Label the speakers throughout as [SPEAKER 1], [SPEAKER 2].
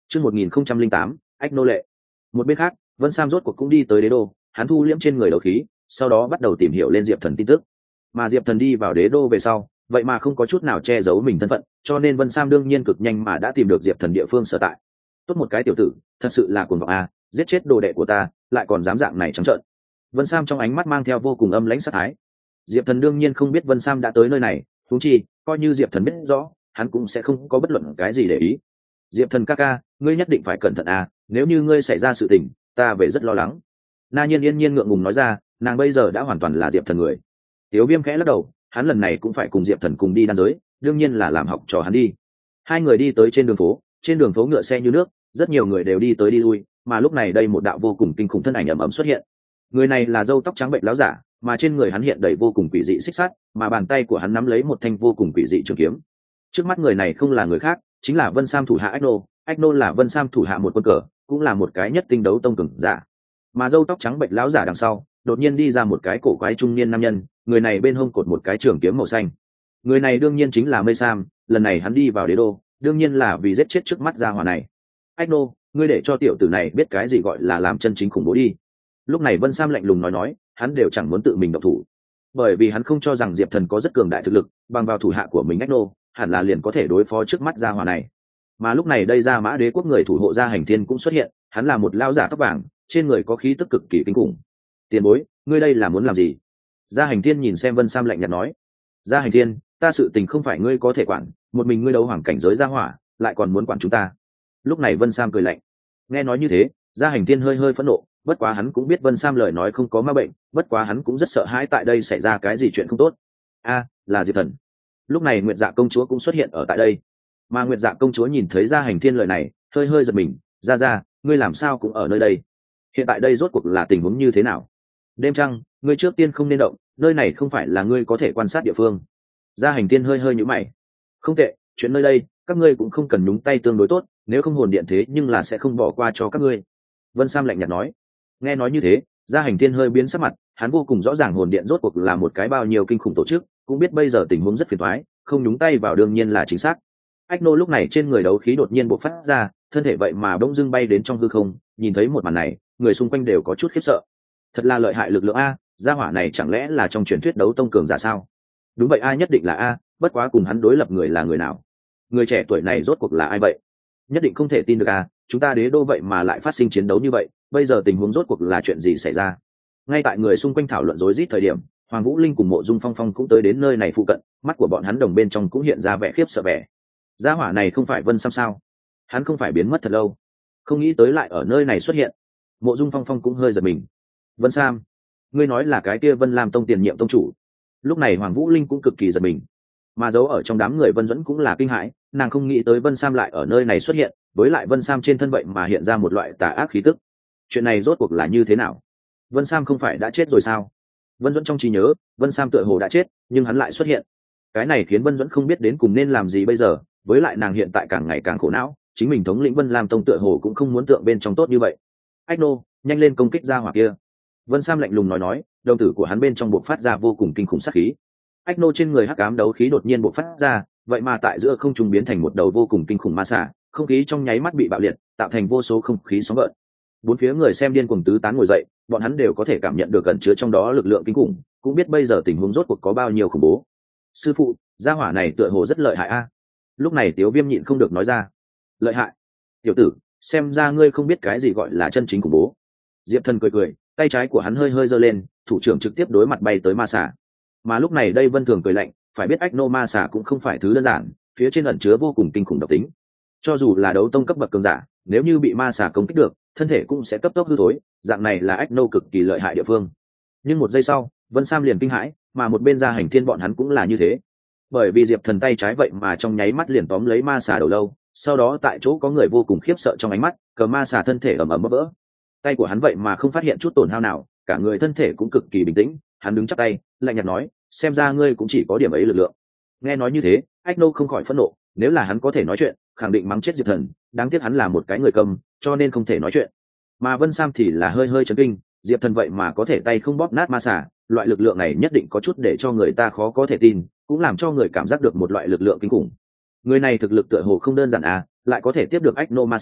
[SPEAKER 1] Chương 1008, ách nô lệ. Một bên khác, Vân Sam rốt cuộc cũng đi tới đế đô, hắn thu liễm trên người đấu khí, sau đó bắt đầu tìm hiểu lên Diệp Thần tin tức. Mà Diệp Thần đi vào đế đô về sau, vậy mà không có chút nào che giấu mình thân phận, cho nên Vân Sam đương nhiên cực nhanh mà đã tìm được Diệp Thần địa phương sở tại. Tốt một cái tiểu tử, thật sự là cuồng vọng a, giết chết đồ đệ của ta, lại còn dám dạng này trắng trợn. Vân Sam trong ánh mắt mang theo vô cùng âm lãnh sát thái. Diệp Thần đương nhiên không biết Vân Sam đã tới nơi này, huống chi, coi như Diệp Thần biết rõ, hắn cũng sẽ không có bất luận cái gì để ý. Diệp Thần ca ca, ngươi nhất định phải cẩn thận a, nếu như ngươi xảy ra sự tình, ta về rất lo lắng. Na Nhiên yên nhiên ngượng ngùng nói ra, nàng bây giờ đã hoàn toàn là Diệp Thần người. Tiếu Viêm khẽ lắc đầu, hắn lần này cũng phải cùng Diệp Thần cùng đi đan giới, đương nhiên là làm học trò hắn đi. Hai người đi tới trên đường phố ngựa xe như nước, rất nhiều người đều đi tới đi lui, mà lúc này đây một đạo vô cùng kinh khủng thân ảnh ầm ầm xuất hiện. Người này là râu tóc trắng bệnh láo giả, mà trên người hắn hiện đầy vô cùng quỷ dị xích sắt, mà bàn tay của hắn nắm lấy một thanh vô cùng quỷ dị trường kiếm. Trước mắt người này không là người khác, chính là Vân Sam thủ hạ Ách Nô là Vân Sam thủ hạ một quân cờ, cũng là một cái nhất tinh đấu tông cường giả. Mà râu tóc trắng bệnh láo giả đằng sau, đột nhiên đi ra một cái cổ quái trung niên nam nhân, người này bên hông cột một cái trường kiếm màu xanh. Người này đương nhiên chính là Mây Sam, lần này hắn đi vào đế đô, đương nhiên là vì giết chết trước mắt gia hỏa này. Ách Nô, ngươi để cho tiểu tử này biết cái gì gọi là làm chân chính khủng bố đi. Lúc này Vân Sam lạnh lùng nói, hắn đều chẳng muốn tự mình động thủ, bởi vì hắn không cho rằng Diệp Thần có rất cường đại thực lực, bằng vào thủ hạ của mình Ách Nô, hẳn là liền có thể đối phó trước mắt gia hỏa này. Mà lúc này đây Gia Mã Đế quốc người thủ hộ Gia Hành Thiên cũng xuất hiện, hắn là một lao giả tóc vàng, trên người có khí tức cực kỳ kinh khủng. Tiền bối, ngươi đây là muốn làm gì? Gia Hành Thiên nhìn xem Vân Sam lạnh nhạt nói. Gia Hành Thiên, ta sự tình không phải ngươi có thể quản, một mình ngươi đấu hoàng cảnh giới gia hỏa, lại còn muốn quản chúng ta. Lúc này Vân Sam cười lạnh. Nghe nói như thế, Gia Hành Thiên hơi phẫn nộ, bất quá hắn cũng biết Vân Sam lời nói không có ma bệnh, bất quá hắn cũng rất sợ hãi tại đây xảy ra cái gì chuyện không tốt. Là Diệp Thần. Lúc này Nguyệt Dạ công chúa cũng xuất hiện ở tại đây, mà Nguyệt Dạ công chúa nhìn thấy Gia Hành Thiên lời này, hơi giật mình. Ra, ngươi làm sao cũng ở nơi đây? Hiện tại đây rốt cuộc là tình huống như thế nào? Đêm trăng, ngươi trước tiên không nên động, nơi này không phải là ngươi có thể quan sát địa phương. Gia Hành Thiên hơi nhíu mày. Không tệ, chuyện nơi đây, các ngươi cũng không cần nhúng tay tương đối tốt, nếu không hồn điện thế nhưng là sẽ không bỏ qua cho các ngươi. Vân Sam lạnh nhạt nói. Nghe nói như thế, Gia Hành Thiên hơi biến sắc mặt, hắn vô cùng rõ ràng hồn điện rốt cuộc là một cái bao nhiêu kinh khủng tổ chức, cũng biết bây giờ tình huống rất phiền toái, không nhúng tay vào đương nhiên là chính xác. Ách Nô lúc này trên người đấu khí đột nhiên bộc phát ra, thân thể vậy mà bỗng dưng bay đến trong hư không, nhìn thấy một màn này, người xung quanh đều có chút khiếp sợ. Thật là lợi hại lực lượng a, gia hỏa này chẳng lẽ là trong truyền thuyết đấu tông cường giả sao? Đúng vậy a, nhất định là a, bất quá cùng hắn đối lập người là người nào? Người trẻ tuổi này rốt cuộc là ai vậy? Nhất định không thể tin được a, chúng ta đế đô vậy mà lại phát sinh chiến đấu như vậy, bây giờ tình huống rốt cuộc là chuyện gì xảy ra? Ngay tại người xung quanh thảo luận rối rít thời điểm, Hoàng Vũ Linh cùng Mộ Dung Phong Phong cũng tới đến nơi này phụ cận, mắt của bọn hắn đồng bên trong cũng hiện ra vẻ khiếp sợ vẻ. Gia hỏa này không phải Vân Sam sao? Hắn không phải biến mất thật lâu, không nghĩ tới lại ở nơi này xuất hiện. Mộ Dung Phong Phong cũng hơi giật mình. Vân Sam, ngươi nói là cái kia Vân Lam tông tiền nhiệm tông chủ? Lúc này Hoàng Vũ Linh cũng cực kỳ giật mình, mà giấu ở trong đám người Vân Duẫn cũng là kinh hãi, nàng không nghĩ tới Vân Sam lại ở nơi này xuất hiện, với lại Vân Sam trên thân vậy mà hiện ra một loại tà ác khí tức. Chuyện này rốt cuộc là như thế nào? Vân Sam không phải đã chết rồi sao? Vân Duẫn trong trí nhớ, Vân Sam tựa hồ đã chết, nhưng hắn lại xuất hiện. Cái này khiến Vân Duẫn không biết đến cùng nên làm gì bây giờ, với lại nàng hiện tại càng ngày càng khổ não, chính mình thống lĩnh Vân Lam tông tựa hồ cũng không muốn tượng bên trong tốt như vậy. Ách Nô, nhanh lên công kích ra hỏa kia. Vân Sam lạnh lùng nói, đồng tử của hắn bên trong bộc phát ra vô cùng kinh khủng sát khí. Ách Nô trên người hắc ám đấu khí đột nhiên bộc phát ra, vậy mà tại giữa không trung biến thành một đầu vô cùng kinh khủng ma xà, không khí trong nháy mắt bị bạo liệt, tạo thành vô số không khí sóng gợn. Bốn phía người xem điên cuồng tứ tán ngồi dậy, bọn hắn đều có thể cảm nhận được ẩn chứa trong đó lực lượng kinh khủng, cũng biết bây giờ tình huống rốt cuộc có bao nhiêu khủng bố. Sư phụ, gia hỏa này tựa hồ rất lợi hại a. Lúc này Tiếu Viêm nhịn không được nói ra. Lợi hại? Tiểu tử, xem ra ngươi không biết cái gì gọi là chân chính khủng bố. Diệp Thần cười, tay trái của hắn hơi giơ lên, thủ trưởng trực tiếp đối mặt bay tới ma xà. Mà lúc này đây Vân Thường cười lạnh, phải biết Ách Nô ma xà cũng không phải thứ đơn giản, phía trên ẩn chứa vô cùng kinh khủng độc tính. Cho dù là đấu tông cấp bậc cường giả, nếu như bị ma xà công kích được, thân thể cũng sẽ cấp tốc hư thối, dạng này là Ách Nô cực kỳ lợi hại địa phương. Nhưng một giây sau, Vân Sam liền kinh hãi, mà một bên Gia Hành Thiên bọn hắn cũng là như thế. Bởi vì Diệp Thần tay trái vậy mà trong nháy mắt liền tóm lấy ma xà đầu lâu, sau đó tại chỗ có người vô cùng khiếp sợ trong ánh mắt, cờ ma xà thân thể ầm ầm vỡ. Tay của hắn vậy mà không phát hiện chút tổn hao nào, cả người thân thể cũng cực kỳ bình tĩnh, hắn đứng chắp tay, lạnh nhạt nói, xem ra ngươi cũng chỉ có điểm ấy lực lượng. Nghe nói như thế, Ách Nô không khỏi phẫn nộ, nếu là hắn có thể nói chuyện, khẳng định mắng chết Diệp Thần, đáng tiếc hắn là một cái người cầm, cho nên không thể nói chuyện. Mà Vân Sam thì là hơi chấn kinh, Diệp Thần vậy mà có thể tay không bóp nát ma xà, loại lực lượng này nhất định có chút để cho người ta khó có thể tin, cũng làm cho người cảm giác được một loại lực lượng kinh khủng. Người này thực lực tựa hồ không đơn giản à, lại có thể tiếp được Ách Nô ma xà,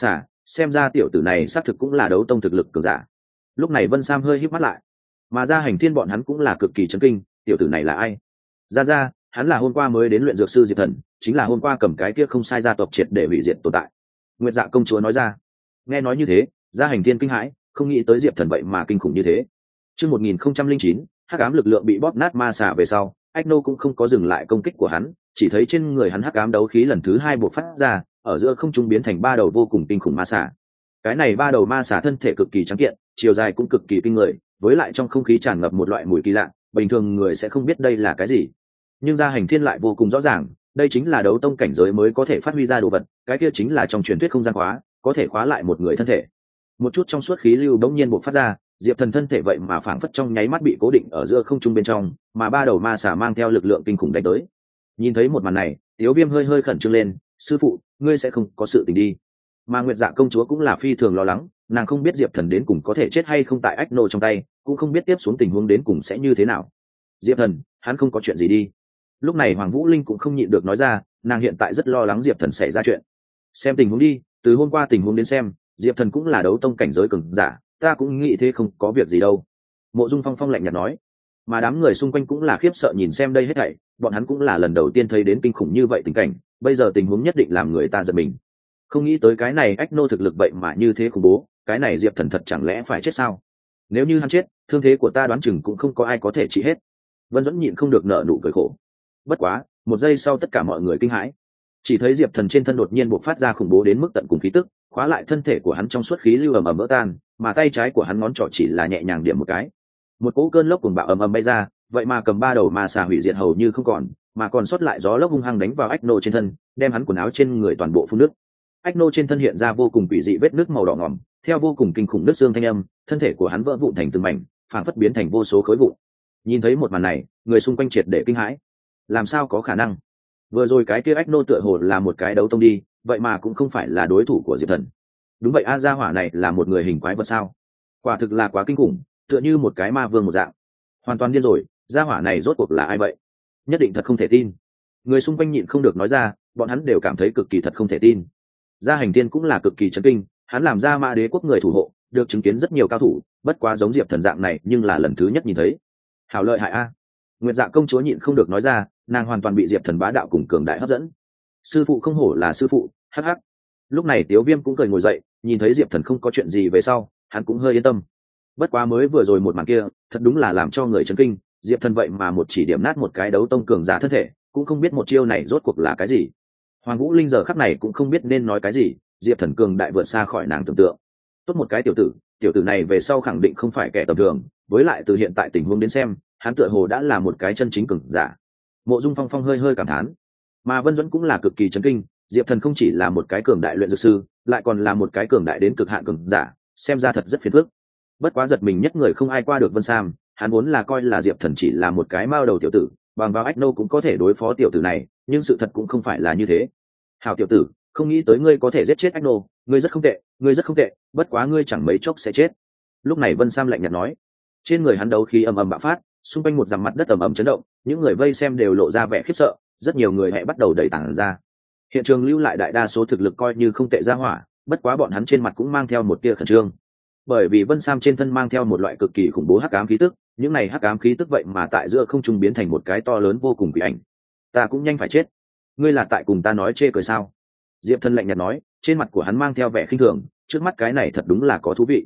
[SPEAKER 1] xem ra tiểu tử này xác thực cũng là đấu tông thực lực cường giả. Lúc này Vân Sam hơi híp mắt lại, mà Gia Hành Thiên bọn hắn cũng là cực kỳ chấn kinh, tiểu tử này là ai? Ra, hắn là hôm qua mới đến luyện dược sư Diệp Thần, chính là hôm qua cầm cái kia không sai gia tộc triệt để hủy diệt tồn tại. Nguyệt Dạ công chúa nói ra. Nghe nói như thế, Gia Hành Thiên kinh hãi, không nghĩ tới Diệp Thần vậy mà kinh khủng như thế. Chương 1009, hắc ám lực lượng bị bóp nát ma xà về sau, Ách Nô cũng không có dừng lại công kích của hắn, chỉ thấy trên người hắn hắc ám đấu khí lần thứ hai bộc phát ra, ở giữa không trung biến thành ba đầu vô cùng kinh khủng ma xà. Cái này ba đầu ma xà thân thể cực kỳ trắng kiện, chiều dài cũng cực kỳ kinh người, với lại trong không khí tràn ngập một loại mùi kỳ lạ, bình thường người sẽ không biết đây là cái gì. Nhưng Gia Hành Thiên lại vô cùng rõ ràng, đây chính là đấu tông cảnh giới mới có thể phát huy ra đồ vật, cái kia chính là trong truyền thuyết không gian khóa, có thể khóa lại một người thân thể. Một chút trong suốt khí lưu bỗng nhiên bộc phát ra, Diệp Thần thân thể vậy mà phảng phất trong nháy mắt bị cố định ở giữa không trung bên trong, mà ba đầu ma xà mang theo lực lượng kinh khủng đánh tới. Nhìn thấy một màn này, Tiếu Viêm hơi hơi khẩn trương lên, sư phụ, ngươi sẽ không có sự tình đi? Mà Nguyệt Dạ công chúa cũng là phi thường lo lắng, nàng không biết Diệp Thần đến cùng có thể chết hay không tại Ách Nô trong tay, cũng không biết tiếp xuống tình huống đến cùng sẽ như thế nào. Diệp Thần, hắn không có chuyện gì đi? Lúc này Hoàng Vũ Linh cũng không nhịn được nói ra, nàng hiện tại rất lo lắng Diệp Thần xảy ra chuyện. Xem tình huống đi, từ hôm qua tình huống đến xem, Diệp Thần cũng là đấu tông cảnh giới cường giả, ta cũng nghĩ thế, không có việc gì đâu. Mộ Dung Phong Phong lạnh nhạt nói. Mà đám người xung quanh cũng là khiếp sợ nhìn xem đây hết thảy, bọn hắn cũng là lần đầu tiên thấy đến kinh khủng như vậy tình cảnh, bây giờ tình huống nhất định làm người ta giật mình. Không nghĩ tới cái này Ách Nô thực lực vậy mà như thế khủng bố, cái này Diệp Thần thật chẳng lẽ phải chết sao? Nếu như hắn chết, thương thế của ta đoán chừng cũng không có ai có thể trị hết. Vân Duẫn nhịn không được nở nụ cười khổ. Bất quá, một giây sau tất cả mọi người kinh hãi, chỉ thấy Diệp Thần trên thân đột nhiên bộc phát ra khủng bố đến mức tận cùng khí tức, khóa lại thân thể của hắn trong suốt khí lưu ầm ầm vỡ tan, mà tay trái của hắn ngón trỏ chỉ là nhẹ nhàng điểm một cái, một cỗ cơn lốc cuồng bạo ầm ầm bay ra, vậy mà cầm ba đầu ma xà hủy diệt hầu như không còn, mà còn sót lại gió lốc hung hăng đánh vào Ách Nô trên thân, đem hắn quần áo trên người toàn bộ phun nước. Ách Nô trên thân hiện ra vô cùng quỷ dị vết nước màu đỏ ngòm, theo vô cùng kinh khủng nước xương thanh âm, thân thể của hắn vỡ vụn thành từng mảnh, phảng phất biến thành vô số khối vụn. Nhìn thấy một màn này, người xung quanh triệt để kinh hãi. Làm sao có khả năng? Vừa rồi cái kia Ách Nô tựa hồ là một cái đấu tông đi, vậy mà cũng không phải là đối thủ của Diệp Thần. Đúng vậy, gia hỏa này là một người hình quái vật sao? Quả thực là quá kinh khủng, tựa như một cái ma vương một dạng. Hoàn toàn điên rồi, gia hỏa này rốt cuộc là ai vậy? Nhất định thật không thể tin. Người xung quanh nhịn không được nói ra, bọn hắn đều cảm thấy cực kỳ thật không thể tin. Gia Hành Thiên cũng là cực kỳ chấn kinh, hắn làm ra Ma Đế quốc người thủ hộ, được chứng kiến rất nhiều cao thủ, bất quá giống Diệp Thần dạng này nhưng là lần thứ nhất nhìn thấy. Hảo lợi hại a. Nguyệt Dạ công chúa nhịn không được nói ra, nàng hoàn toàn bị Diệp Thần bá đạo cùng cường đại hấp dẫn. Sư phụ không hổ là sư phụ, hắc hắc. Lúc này Tiếu Viêm cũng cười ngồi dậy, nhìn thấy Diệp Thần không có chuyện gì về sau, hắn cũng hơi yên tâm. Bất quá mới vừa rồi một màn kia, thật đúng là làm cho người chấn kinh, Diệp Thần vậy mà một chỉ điểm nát một cái đấu tông cường giả thân thể, cũng không biết một chiêu này rốt cuộc là cái gì. Hoàng Vũ Linh giờ khắc này cũng không biết nên nói cái gì, Diệp Thần cường đại vượt xa khỏi nàng tưởng tượng. Tốt một cái tiểu tử này về sau khẳng định không phải kẻ tầm thường, với lại từ hiện tại tình huống đến xem, hắn tựa hồ đã là một cái chân chính cường giả. Mộ Dung Phong Phong hơi hơi cảm thán, mà Vân Duẫn cũng là cực kỳ chấn kinh, Diệp Thần không chỉ là một cái cường đại luyện dược sư, lại còn là một cái cường đại đến cực hạn cường giả, xem ra thật rất phiền phức. Bất quá giật mình nhất người không ai qua được Vân Sam, hắn vốn là coi là Diệp Thần chỉ là một cái mao đầu tiểu tử, bằng vào Ách Nô cũng có thể đối phó tiểu tử này, nhưng sự thật cũng không phải là như thế. Hảo tiểu tử, không nghĩ tới ngươi có thể giết chết Ách Nô, ngươi rất không tệ, ngươi rất không tệ, bất quá ngươi chẳng mấy chốc sẽ chết. Lúc này Vân Sam lạnh nhạt nói. Trên người hắn đấu khí ầm ầm bạo phát, xung quanh một dặm mặt đất ầm ầm chấn động, những người vây xem đều lộ ra vẻ khiếp sợ, rất nhiều người hãy bắt đầu đẩy tảng ra. Hiện trường lưu lại đại đa số thực lực coi như không tệ ra hỏa, bất quá bọn hắn trên mặt cũng mang theo một tia khẩn trương, bởi vì Vân Sam trên thân mang theo một loại cực kỳ khủng bố hắc ám khí tức, những này hắc ám khí tức vậy mà tại giữa không trung biến thành một cái to lớn vô cùng quỷ ảnh. Ta cũng nhanh phải chết, ngươi là tại cùng ta nói chê cười sao? Diệp Thần lạnh nhạt nói, trên mặt của hắn mang theo vẻ khinh thường, trước mắt cái này thật đúng là có thú vị.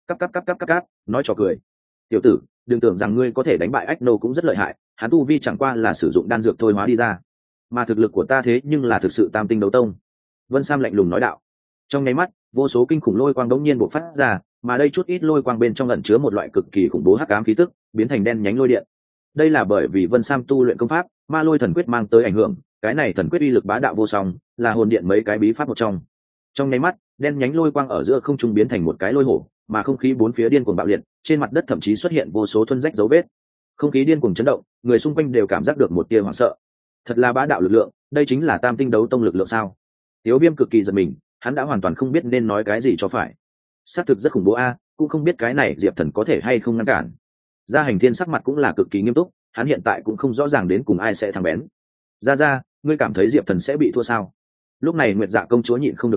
[SPEAKER 1] Cắp, nói trò cười. Tiểu tử, đừng tưởng rằng ngươi có thể đánh bại Ách Nô cũng rất lợi hại, hắn tu vi chẳng qua là sử dụng đan dược thôi hóa đi ra, mà thực lực của ta thế nhưng là thực sự tam tinh đấu tông. Vân Sam lạnh lùng nói đạo. Trong nháy mắt, vô số kinh khủng lôi quang đống nhiên bộc phát ra, mà đây chút ít lôi quang bên trong ẩn chứa một loại cực kỳ khủng bố hắc ám khí tức, biến thành đen nhánh lôi điện. Đây là bởi vì Vân Sam tu luyện công pháp Ma Lôi Thần Quyết mang tới ảnh hưởng, cái này thần quyết uy lực bá đạo vô song, là hồn điện mấy cái bí pháp một trong. Trong nháy mắt, đen nhánh lôi quang ở giữa không trung biến thành một cái lôi hổ, mà không khí bốn phía điên cuồng bạo liệt, trên mặt đất thậm chí xuất hiện vô số thuần rách dấu vết. Không khí điên cuồng chấn động, người xung quanh đều cảm giác được một tia hoảng sợ. Thật là bá đạo lực lượng, đây chính là tam tinh đấu tông lực lượng sao? Tiếu Viêm cực kỳ giật mình, hắn đã hoàn toàn không biết nên nói cái gì cho phải. Xác thực rất khủng bố a, cũng không biết cái này Diệp Thần có thể hay không ngăn cản. Gia Hành Thiên sắc mặt cũng là cực kỳ nghiêm túc, hắn hiện tại cũng không rõ ràng đến cùng ai sẽ thắng bén. Gia, ngươi cảm thấy Diệp Thần sẽ bị thua sao? Lúc này Nguyệt Dạ công chúa nhịn không được hỏi,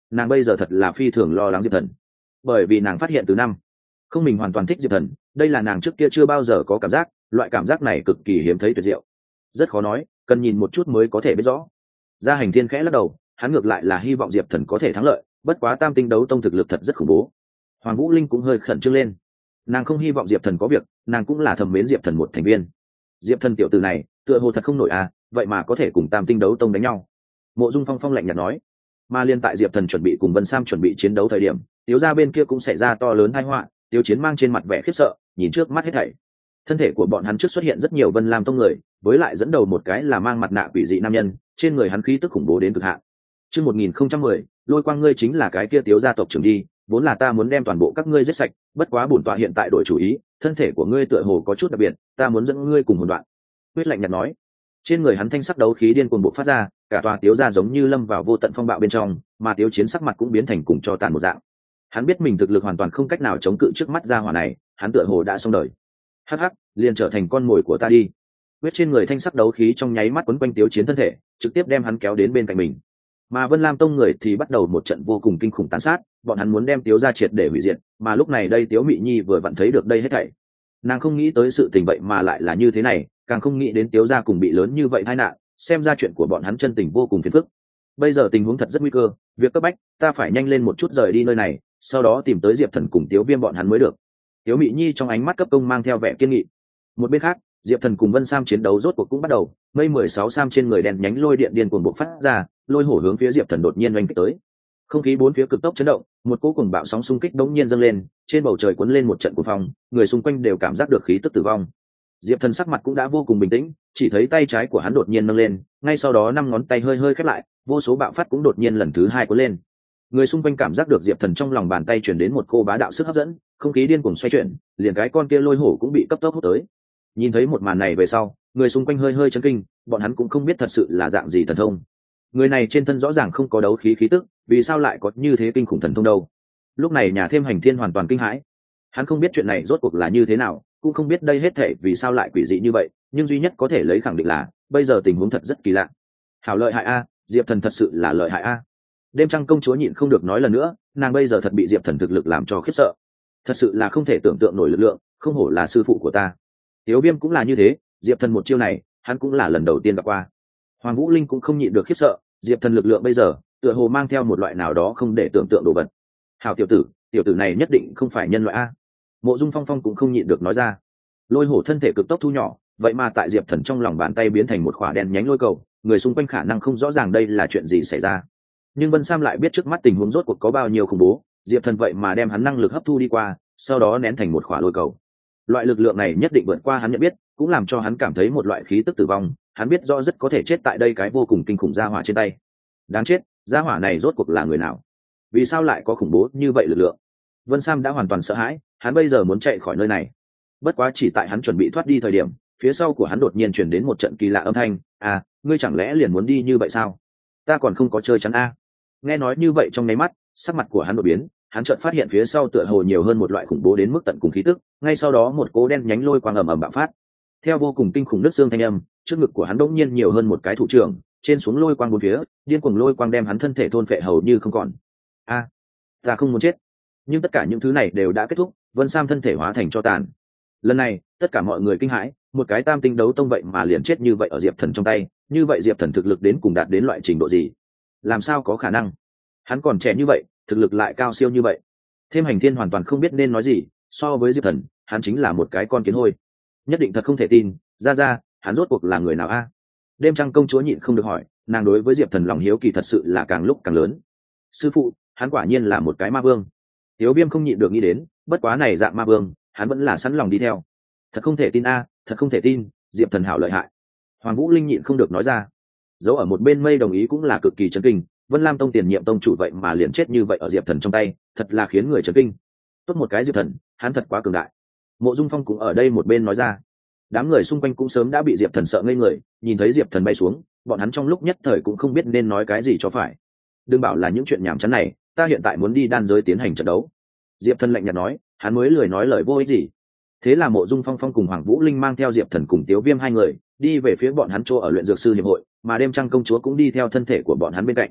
[SPEAKER 1] nàng bây giờ thật là phi thường lo lắng diệp thần, bởi vì nàng phát hiện từ năm không mình hoàn toàn thích diệp thần, đây là nàng trước kia chưa bao giờ có cảm giác, loại cảm giác này cực kỳ hiếm thấy tuyệt diệu, rất khó nói, cần nhìn một chút mới có thể biết rõ. Gia Hành Thiên khẽ lắc đầu, hắn ngược lại là hy vọng diệp thần có thể thắng lợi, bất quá tam tinh đấu tông thực lực thật rất khủng bố. Hoàng Vũ Linh cũng hơi khẩn trương lên, nàng không hy vọng diệp thần có việc, nàng cũng là thầm mến diệp thần một thành viên. Diệp thần tiểu tử này tựa hồ thật không nổi à, vậy mà có thể cùng tam tinh đấu tông đánh nhau. Mộ Dung Phong Phong lạnh nhạt nói. Mà liên tại diệp thần chuẩn bị cùng Vân Sam chuẩn bị chiến đấu thời điểm, Tiếu gia bên kia cũng xảy ra to lớn tai họa. Tiếu Chiến mang trên mặt vẻ khiếp sợ, nhìn trước mắt hết thảy. Thân thể của bọn hắn trước xuất hiện rất nhiều Vân Lam tông người, với lại dẫn đầu một cái là mang mặt nạ quỷ dị nam nhân, trên người hắn khí tức khủng bố đến cực hạn. Chương 1010, Lôi Quang ngươi chính là cái kia Tiếu gia tộc trưởng đi, vốn là ta muốn đem toàn bộ các ngươi giết sạch, bất quá bổn tọa hiện tại đổi chủ ý, thân thể của ngươi tựa hồ có chút đặc biệt, ta muốn dẫn ngươi cùng một đoạn. Huyết lạnh nhạt nói. Trên người hắn thanh sắc đấu khí điên cuồng bộc phát ra, cả tòa Tiếu gia giống như lâm vào vô tận phong bạo bên trong, mà Tiếu Chiến sắc mặt cũng biến thành cùng cho tàn một dạng. Hắn biết mình thực lực hoàn toàn không cách nào chống cự trước mắt gia hỏa này, hắn tựa hồ đã xong đời. Hắc hắc, liền trở thành con mồi của ta đi. Huyết trên người thanh sắc đấu khí trong nháy mắt quấn quanh Tiếu Chiến thân thể, trực tiếp đem hắn kéo đến bên cạnh mình. Mà Vân Lam tông người thì bắt đầu một trận vô cùng kinh khủng tàn sát, bọn hắn muốn đem Tiếu gia triệt để hủy diệt, mà lúc này đây Tiếu Mị Nhi vừa vặn thấy được đây hết thảy. Nàng không nghĩ tới sự tình vậy mà lại là như thế này, càng không nghĩ đến Tiếu gia cùng bị lớn như vậy tai nạn, xem ra chuyện của bọn hắn chân tình vô cùng phiền phức. Bây giờ tình huống thật rất nguy cơ, việc cấp bách, ta phải nhanh lên một chút rời đi nơi này, sau đó tìm tới Diệp Thần cùng Tiếu Viêm bọn hắn mới được. Tiếu Mị Nhi trong ánh mắt cấp công mang theo vẻ kiên nghị. Một bên khác, Diệp Thần cùng Vân Sam chiến đấu rốt cuộc cũng bắt đầu, mây 16 sam trên người đèn nhánh lôi điện điên cuồng bộc phát ra, lôi hổ hướng phía Diệp Thần đột nhiên oanh kích tới. Không khí bốn phía cực tốc chấn động, một cỗ cuồng bạo sóng xung kích đống nhiên dâng lên, trên bầu trời cuốn lên một trận cuồng phong, người xung quanh đều cảm giác được khí tức tử vong. Diệp Thần sắc mặt cũng đã vô cùng bình tĩnh, chỉ thấy tay trái của hắn đột nhiên nâng lên, ngay sau đó năm ngón tay hơi hơi khép lại, vô số bạo phát cũng đột nhiên lần thứ hai cuốn lên. Người xung quanh cảm giác được Diệp Thần trong lòng bàn tay truyền đến một cô bá đạo sức hấp dẫn, không khí điên cuồng xoay chuyển, liền cái con kia lôi hổ cũng bị cấp tốc hút tới. Nhìn thấy một màn này về sau, người xung quanh hơi hơi chấn kinh, bọn hắn cũng không biết thật sự là dạng gì thần thông. Người này trên thân rõ ràng không có đấu khí khí tức, vì sao lại có như thế kinh khủng thần thông đâu? Lúc này nhà thêm Hành Thiên hoàn toàn kinh hãi. Hắn không biết chuyện này rốt cuộc là như thế nào, cũng không biết đây hết thể vì sao lại quỷ dị như vậy, nhưng duy nhất có thể lấy khẳng định là bây giờ tình huống thật rất kỳ lạ. Hảo lợi hại a, Diệp Thần thật sự là lợi hại a. Đêm Trăng công chúa nhịn không được nói lần nữa, nàng bây giờ thật bị Diệp Thần thực lực làm cho khiếp sợ, thật sự là không thể tưởng tượng nổi lực lượng, không hổ là sư phụ của ta. Tiếu Viêm cũng là như thế, Diệp Thần một chiêu này, hắn cũng là lần đầu tiên gặp qua. Hoàng Vũ Linh cũng không nhịn được khiếp sợ, Diệp Thần lực lượng bây giờ, tựa hồ mang theo một loại nào đó không để tưởng tượng đồ vật. Hảo tiểu tử này nhất định không phải nhân loại a. Mộ Dung Phong Phong cũng không nhịn được nói ra. Lôi hổ thân thể cực tốc thu nhỏ, vậy mà tại Diệp Thần trong lòng bàn tay biến thành một khỏa đèn nhánh lôi cầu, người xung quanh khả năng không rõ ràng đây là chuyện gì xảy ra. Nhưng Vân Sam lại biết trước mắt tình huống rốt cuộc có bao nhiêu khủng bố, Diệp Thần vậy mà đem hắn năng lực hấp thu đi qua, sau đó nén thành một khỏa lôi cầu. Loại lực lượng này nhất định vượt qua hắn nhận biết, cũng làm cho hắn cảm thấy một loại khí tức tử vong, hắn biết rõ rất có thể chết tại đây cái vô cùng kinh khủng gia hỏa trên tay. Đáng chết, gia hỏa này rốt cuộc là người nào? Vì sao lại có khủng bố như vậy lực lượng? Vân Sam đã hoàn toàn sợ hãi, hắn bây giờ muốn chạy khỏi nơi này. Bất quá chỉ tại hắn chuẩn bị thoát đi thời điểm, phía sau của hắn đột nhiên truyền đến một trận kỳ lạ âm thanh, "À, ngươi chẳng lẽ liền muốn đi như vậy sao? Ta còn không có chơi chắn a." Nghe nói như vậy trong nháy mắt, sắc mặt của hắn đột biến, hắn chợt phát hiện phía sau tựa hồ nhiều hơn một loại khủng bố đến mức tận cùng khí tức, ngay sau đó một cỗ đen nhánh lôi quang ầm ầm bạo phát. Theo vô cùng kinh khủng nước xương thanh âm, trước ngực của hắn đột nhiên nhiều hơn một cái thủ trưởng, trên xuống lôi quang bốn phía, điên cuồng lôi quang đem hắn thân thể thôn phệ hầu như không còn. "A, ta không muốn chết." Nhưng tất cả những thứ này đều đã kết thúc, Vân Sam thân thể hóa thành tro tàn. Lần này, tất cả mọi người kinh hãi, một cái tam tinh đấu tông vậy mà liền chết như vậy ở Diệp Thần trong tay, như vậy Diệp Thần thực lực đến cùng đạt đến loại trình độ gì? Làm sao có khả năng? Hắn còn trẻ như vậy, thực lực lại cao siêu như vậy. Thêm Hành Thiên hoàn toàn không biết nên nói gì, so với Diệp Thần, hắn chính là một cái con kiến hôi. Nhất định thật không thể tin, ra, hắn rốt cuộc là người nào a? Đêm Trăng công chúa nhịn không được hỏi, nàng đối với Diệp Thần lòng hiếu kỳ thật sự là càng lúc càng lớn. Sư phụ, hắn quả nhiên là một cái ma vương. Tiếu Viêm không nhịn được nghĩ đến, bất quá này dạng ma vương, hắn vẫn là sẵn lòng đi theo. Thật không thể tin a, thật không thể tin, Diệp Thần hảo lợi hại. Hoàng Vũ Linh nhịn không được nói ra. Dấu ở một bên Mây đồng ý cũng là cực kỳ chấn kinh, Vân Lam tông tiền nhiệm tông chủ vậy mà liền chết như vậy ở Diệp Thần trong tay, thật là khiến người chấn kinh. Tốt một cái Diệp Thần, hắn thật quá cường đại. Mộ Dung Phong cũng ở đây một bên nói ra. Đám người xung quanh cũng sớm đã bị Diệp Thần sợ ngây người, nhìn thấy Diệp Thần bay xuống, bọn hắn trong lúc nhất thời cũng không biết nên nói cái gì cho phải. Đừng bảo là những chuyện nhảm chán này, ta hiện tại muốn đi đan giới tiến hành trận đấu. Diệp Thần lạnh nhạt nói, hắn mới lười nói lời vô ích gì. Thế là Mộ Dung Phong Phong cùng Hoàng Vũ Linh mang theo Diệp Thần cùng Tiếu Viêm hai người đi về phía bọn hắn chỗ ở luyện dược sư hiệp hội, mà Đêm Trăng công chúa cũng đi theo thân thể của bọn hắn bên cạnh.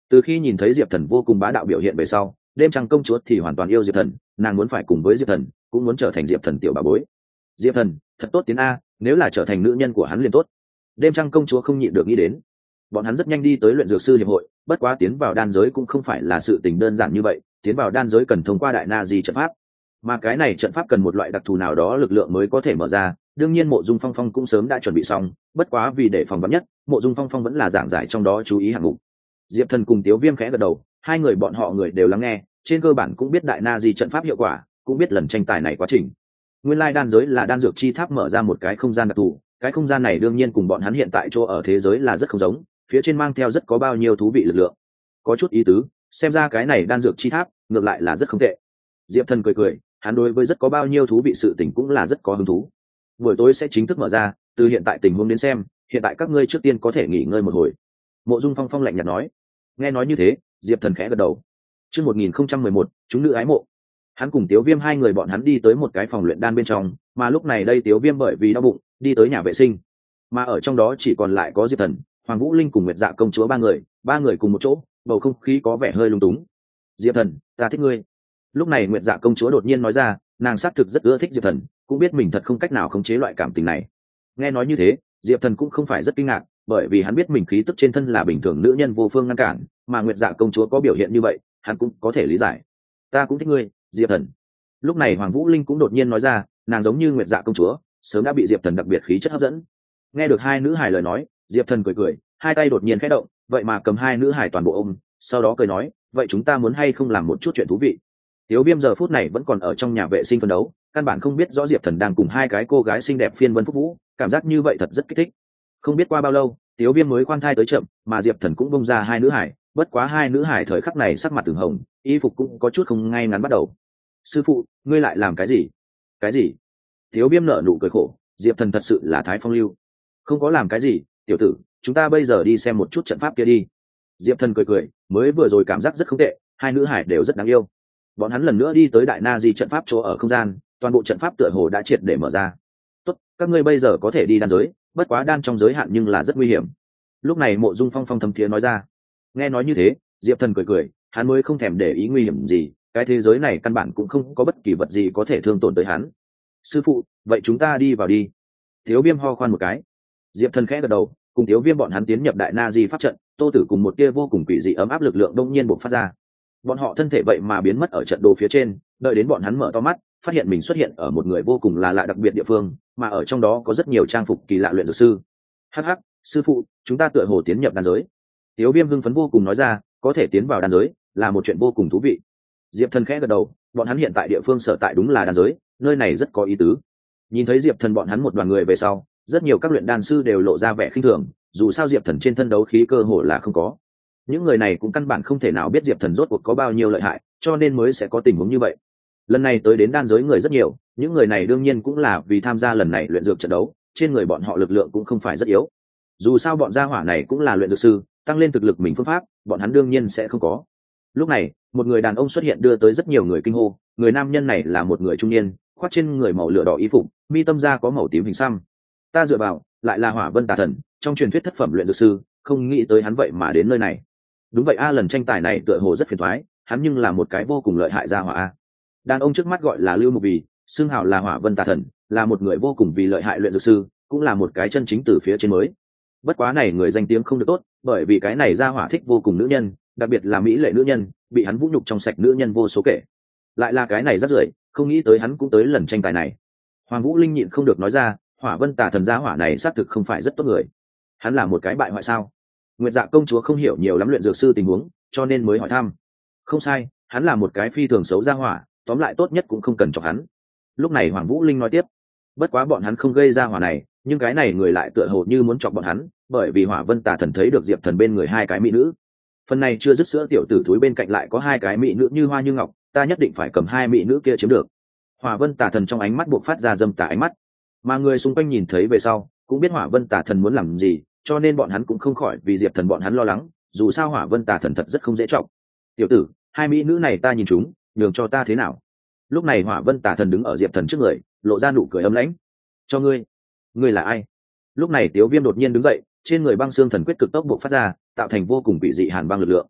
[SPEAKER 1] Từ khi nhìn thấy diệp thần vô cùng bá đạo biểu hiện về sau, đêm trăng công chúa thì hoàn toàn yêu diệp thần, nàng muốn phải cùng với diệp thần, cũng muốn trở thành diệp thần tiểu bà bối. Diệp thần thật tốt tiến a, nếu là trở thành nữ nhân của hắn liền tốt. Đêm trăng công chúa không nhịn được nghĩ đến. Bọn hắn rất nhanh đi tới luyện dược sư hiệp hội, bất quá tiến vào đan giới cũng không phải là sự tình đơn giản như vậy, tiến vào đan giới cần thông qua đại na di trận pháp, mà cái này trận pháp cần một loại đặc thù nào đó lực lượng mới có thể mở ra. Đương nhiên Mộ Dung Phong Phong cũng sớm đã chuẩn bị xong, bất quá vì để phòng vắn nhất, Mộ Dung Phong Phong vẫn là giảng giải trong đó chú ý hạng mục. Diệp thần cùng Tiếu Viêm khẽ gật đầu, hai người bọn họ người đều lắng nghe, trên cơ bản cũng biết đại na di trận pháp hiệu quả, cũng biết lần tranh tài này quá trình. Nguyên lai đan giới là đan dược chi tháp mở ra một cái không gian đặc thù, cái không gian này đương nhiên cùng bọn hắn hiện tại chỗ ở thế giới là rất không giống, phía trên mang theo rất có bao nhiêu thú vị lực lượng. Có chút ý tứ, xem ra cái này đan dược chi tháp ngược lại là rất không tệ. Diệp thần cười cười, hắn đối với rất có bao nhiêu thú vị sự tình cũng là rất có hứng thú. Buổi tối sẽ chính thức mở ra, từ hiện tại tình huống đến xem, hiện tại các ngươi trước tiên có thể nghỉ ngơi một hồi. Mộ Dung Phong Phong lạnh nhạt nói. Nghe nói như thế, Diệp thần khẽ gật đầu. Chương 1011, chúng nữ ái mộ. Hắn cùng Tiếu Viêm hai người bọn hắn đi tới một cái phòng luyện đan bên trong, mà lúc này đây Tiếu Viêm bởi vì đau bụng, đi tới nhà vệ sinh. Mà ở trong đó chỉ còn lại có Diệp thần, Hoàng Vũ Linh cùng Nguyệt Dạ công chúa ba người cùng một chỗ, bầu không khí có vẻ hơi lung túng. Diệp thần, ta thích ngươi. Lúc này Nguyệt Dạ công chúa đột nhiên nói ra, nàng xác thực rất ưa thích Diệp thần, cũng biết mình thật không cách nào khống chế loại cảm tình này. Nghe nói như thế, Diệp thần cũng không phải rất kinh ngạc, bởi vì hắn biết mình khí tức trên thân là bình thường nữ nhân vô phương ngăn cản, mà Nguyệt Dạ công chúa có biểu hiện như vậy, hắn cũng có thể lý giải. Ta cũng thích ngươi, Diệp thần. Lúc này Hoàng Vũ Linh cũng đột nhiên nói ra, nàng giống như Nguyệt Dạ công chúa, sớm đã bị Diệp thần đặc biệt khí chất hấp dẫn. Nghe được hai nữ hài lời nói, Diệp thần cười cười, hai tay đột nhiên khẽ động, vậy mà cầm hai nữ hài toàn bộ ôm, sau đó cười nói, vậy chúng ta muốn hay không làm một chút chuyện thú vị. Tiếu Viêm giờ phút này vẫn còn ở trong nhà vệ sinh phân đấu, căn bản không biết rõ Diệp thần đang cùng hai cái cô gái xinh đẹp phiên vân phúc vũ, cảm giác như vậy thật rất kích thích. Không biết qua bao lâu, Tiếu Viêm mới khoan thai tới chậm, mà Diệp thần cũng bông ra hai nữ hải, bất quá hai nữ hải thời khắc này sắc mặt từng hồng, y phục cũng có chút không ngay ngắn bắt đầu. Sư phụ, ngươi lại làm cái gì? Cái gì? Tiếu Viêm nở nụ cười khổ, Diệp thần thật sự là thái phong lưu. Không có làm cái gì, tiểu tử, chúng ta bây giờ đi xem một chút trận pháp kia đi. Diệp thần cười cười, mới vừa rồi cảm giác rất không tệ, hai nữ hải đều rất đáng yêu. Bọn hắn lần nữa đi tới đại na di trận pháp chỗ ở không gian, toàn bộ trận pháp tựa hồ đã triệt để mở ra. Tốt, các ngươi bây giờ có thể đi đan giới, bất quá đan trong giới hạn nhưng là rất nguy hiểm. Lúc này Mộ Dung Phong Phong thầm thiế nói ra. Nghe nói như thế, Diệp thần cười cười, hắn mới không thèm để ý nguy hiểm gì, cái thế giới này căn bản cũng không có bất kỳ vật gì có thể thương tổn tới hắn. Sư phụ, vậy chúng ta đi vào đi. Thiếu Viêm ho khoan một cái. Diệp thần khẽ gật đầu, cùng Thiếu Viêm bọn hắn tiến nhập đại na di pháp trận, Tô Tử cùng một kia vô cùng quỷ dị ấm áp lực lượng đông nhiên bộc phát ra. Bọn họ thân thể vậy mà biến mất ở trận đồ phía trên, đợi đến bọn hắn mở to mắt, phát hiện mình xuất hiện ở một người vô cùng là lạ đặc biệt địa phương, mà ở trong đó có rất nhiều trang phục kỳ lạ luyện dược sư. Hắc hắc, sư phụ, chúng ta tựa hồ tiến nhập đan giới. Tiếu Viêm hưng phấn vô cùng nói ra, có thể tiến vào đan giới là một chuyện vô cùng thú vị. Diệp thần khẽ gật đầu, bọn hắn hiện tại địa phương sở tại đúng là đan giới, nơi này rất có ý tứ. Nhìn thấy Diệp thần bọn hắn một đoàn người về sau, rất nhiều các luyện đan sư đều lộ ra vẻ khinh thường, dù sao Diệp thần trên thân đấu khí cơ hồ là không có. Những người này cũng căn bản không thể nào biết Diệp thần rốt cuộc có bao nhiêu lợi hại, cho nên mới sẽ có tình huống như vậy. Lần này tới đến đan giới người rất nhiều, những người này đương nhiên cũng là vì tham gia lần này luyện dược trận đấu, trên người bọn họ lực lượng cũng không phải rất yếu. Dù sao bọn gia hỏa này cũng là luyện dược sư, tăng lên thực lực mình phương pháp, bọn hắn đương nhiên sẽ không có. Lúc này, một người đàn ông xuất hiện đưa tới rất nhiều người kinh hô, người nam nhân này là một người trung niên, khoác trên người màu lửa đỏ y phục, mi tâm da có màu tím hình xăm. Ta dựa vào, lại là Hỏa Vân Tà Thần, trong truyền thuyết thất phẩm luyện dược sư, không nghĩ tới hắn vậy mà đến nơi này. Đúng vậy a, lần tranh tài này tựa hồ rất phiền toái, hắn nhưng là một cái vô cùng lợi hại gia hỏa a. Đàn ông trước mắt gọi là Lưu Mục Vì, xưng hào là Hỏa Vân Tà Thần, là một người vô cùng vì lợi hại luyện dược sư, cũng là một cái chân chính từ phía trên mới. Bất quá này người danh tiếng không được tốt, bởi vì cái này gia hỏa thích vô cùng nữ nhân, đặc biệt là mỹ lệ nữ nhân, bị hắn vũ nhục trong sạch nữ nhân vô số kể. Lại là cái này rất rưởi, không nghĩ tới hắn cũng tới lần tranh tài này. Hoàng Vũ Linh nhịn không được nói ra, Hỏa Vân Tà Thần gia hỏa này xác thực không phải rất tốt người. Hắn là một cái bại hoại sao? Nguyệt Dạ công chúa không hiểu nhiều lắm luyện dược sư tình huống, cho nên mới hỏi thăm. Không sai, hắn là một cái phi thường xấu gia hỏa, tóm lại tốt nhất cũng không cần chọc hắn. Lúc này Hoàng Vũ Linh nói tiếp, bất quá bọn hắn không gây ra hỏa này, nhưng cái này người lại tựa hồ như muốn chọc bọn hắn, bởi vì Hỏa Vân Tà Thần thấy được Diệp Thần bên người hai cái mỹ nữ. Phần này chưa dứt sữa tiểu tử thúi bên cạnh lại có hai cái mỹ nữ như hoa như ngọc, ta nhất định phải cầm hai mỹ nữ kia chiếm được. Hỏa Vân Tà Thần trong ánh mắt buộc phát ra dâm tà ánh mắt, mà người xung quanh nhìn thấy về sau cũng biết Hỏa Vân Tà Thần muốn làm gì, cho nên bọn hắn cũng không khỏi vì Diệp Thần bọn hắn lo lắng, dù sao Hỏa Vân Tà Thần thật rất không dễ trọng. Tiểu tử, hai mỹ nữ này ta nhìn chúng, nhường cho ta thế nào? Lúc này Hỏa Vân Tà Thần đứng ở Diệp Thần trước người, lộ ra nụ cười ấm lãnh. Cho ngươi? Ngươi là ai? Lúc này Tiếu Viêm đột nhiên đứng dậy, trên người băng xương thần quyết cực tốc bộc phát ra, tạo thành vô cùng quỷ dị hàn băng lực lượng.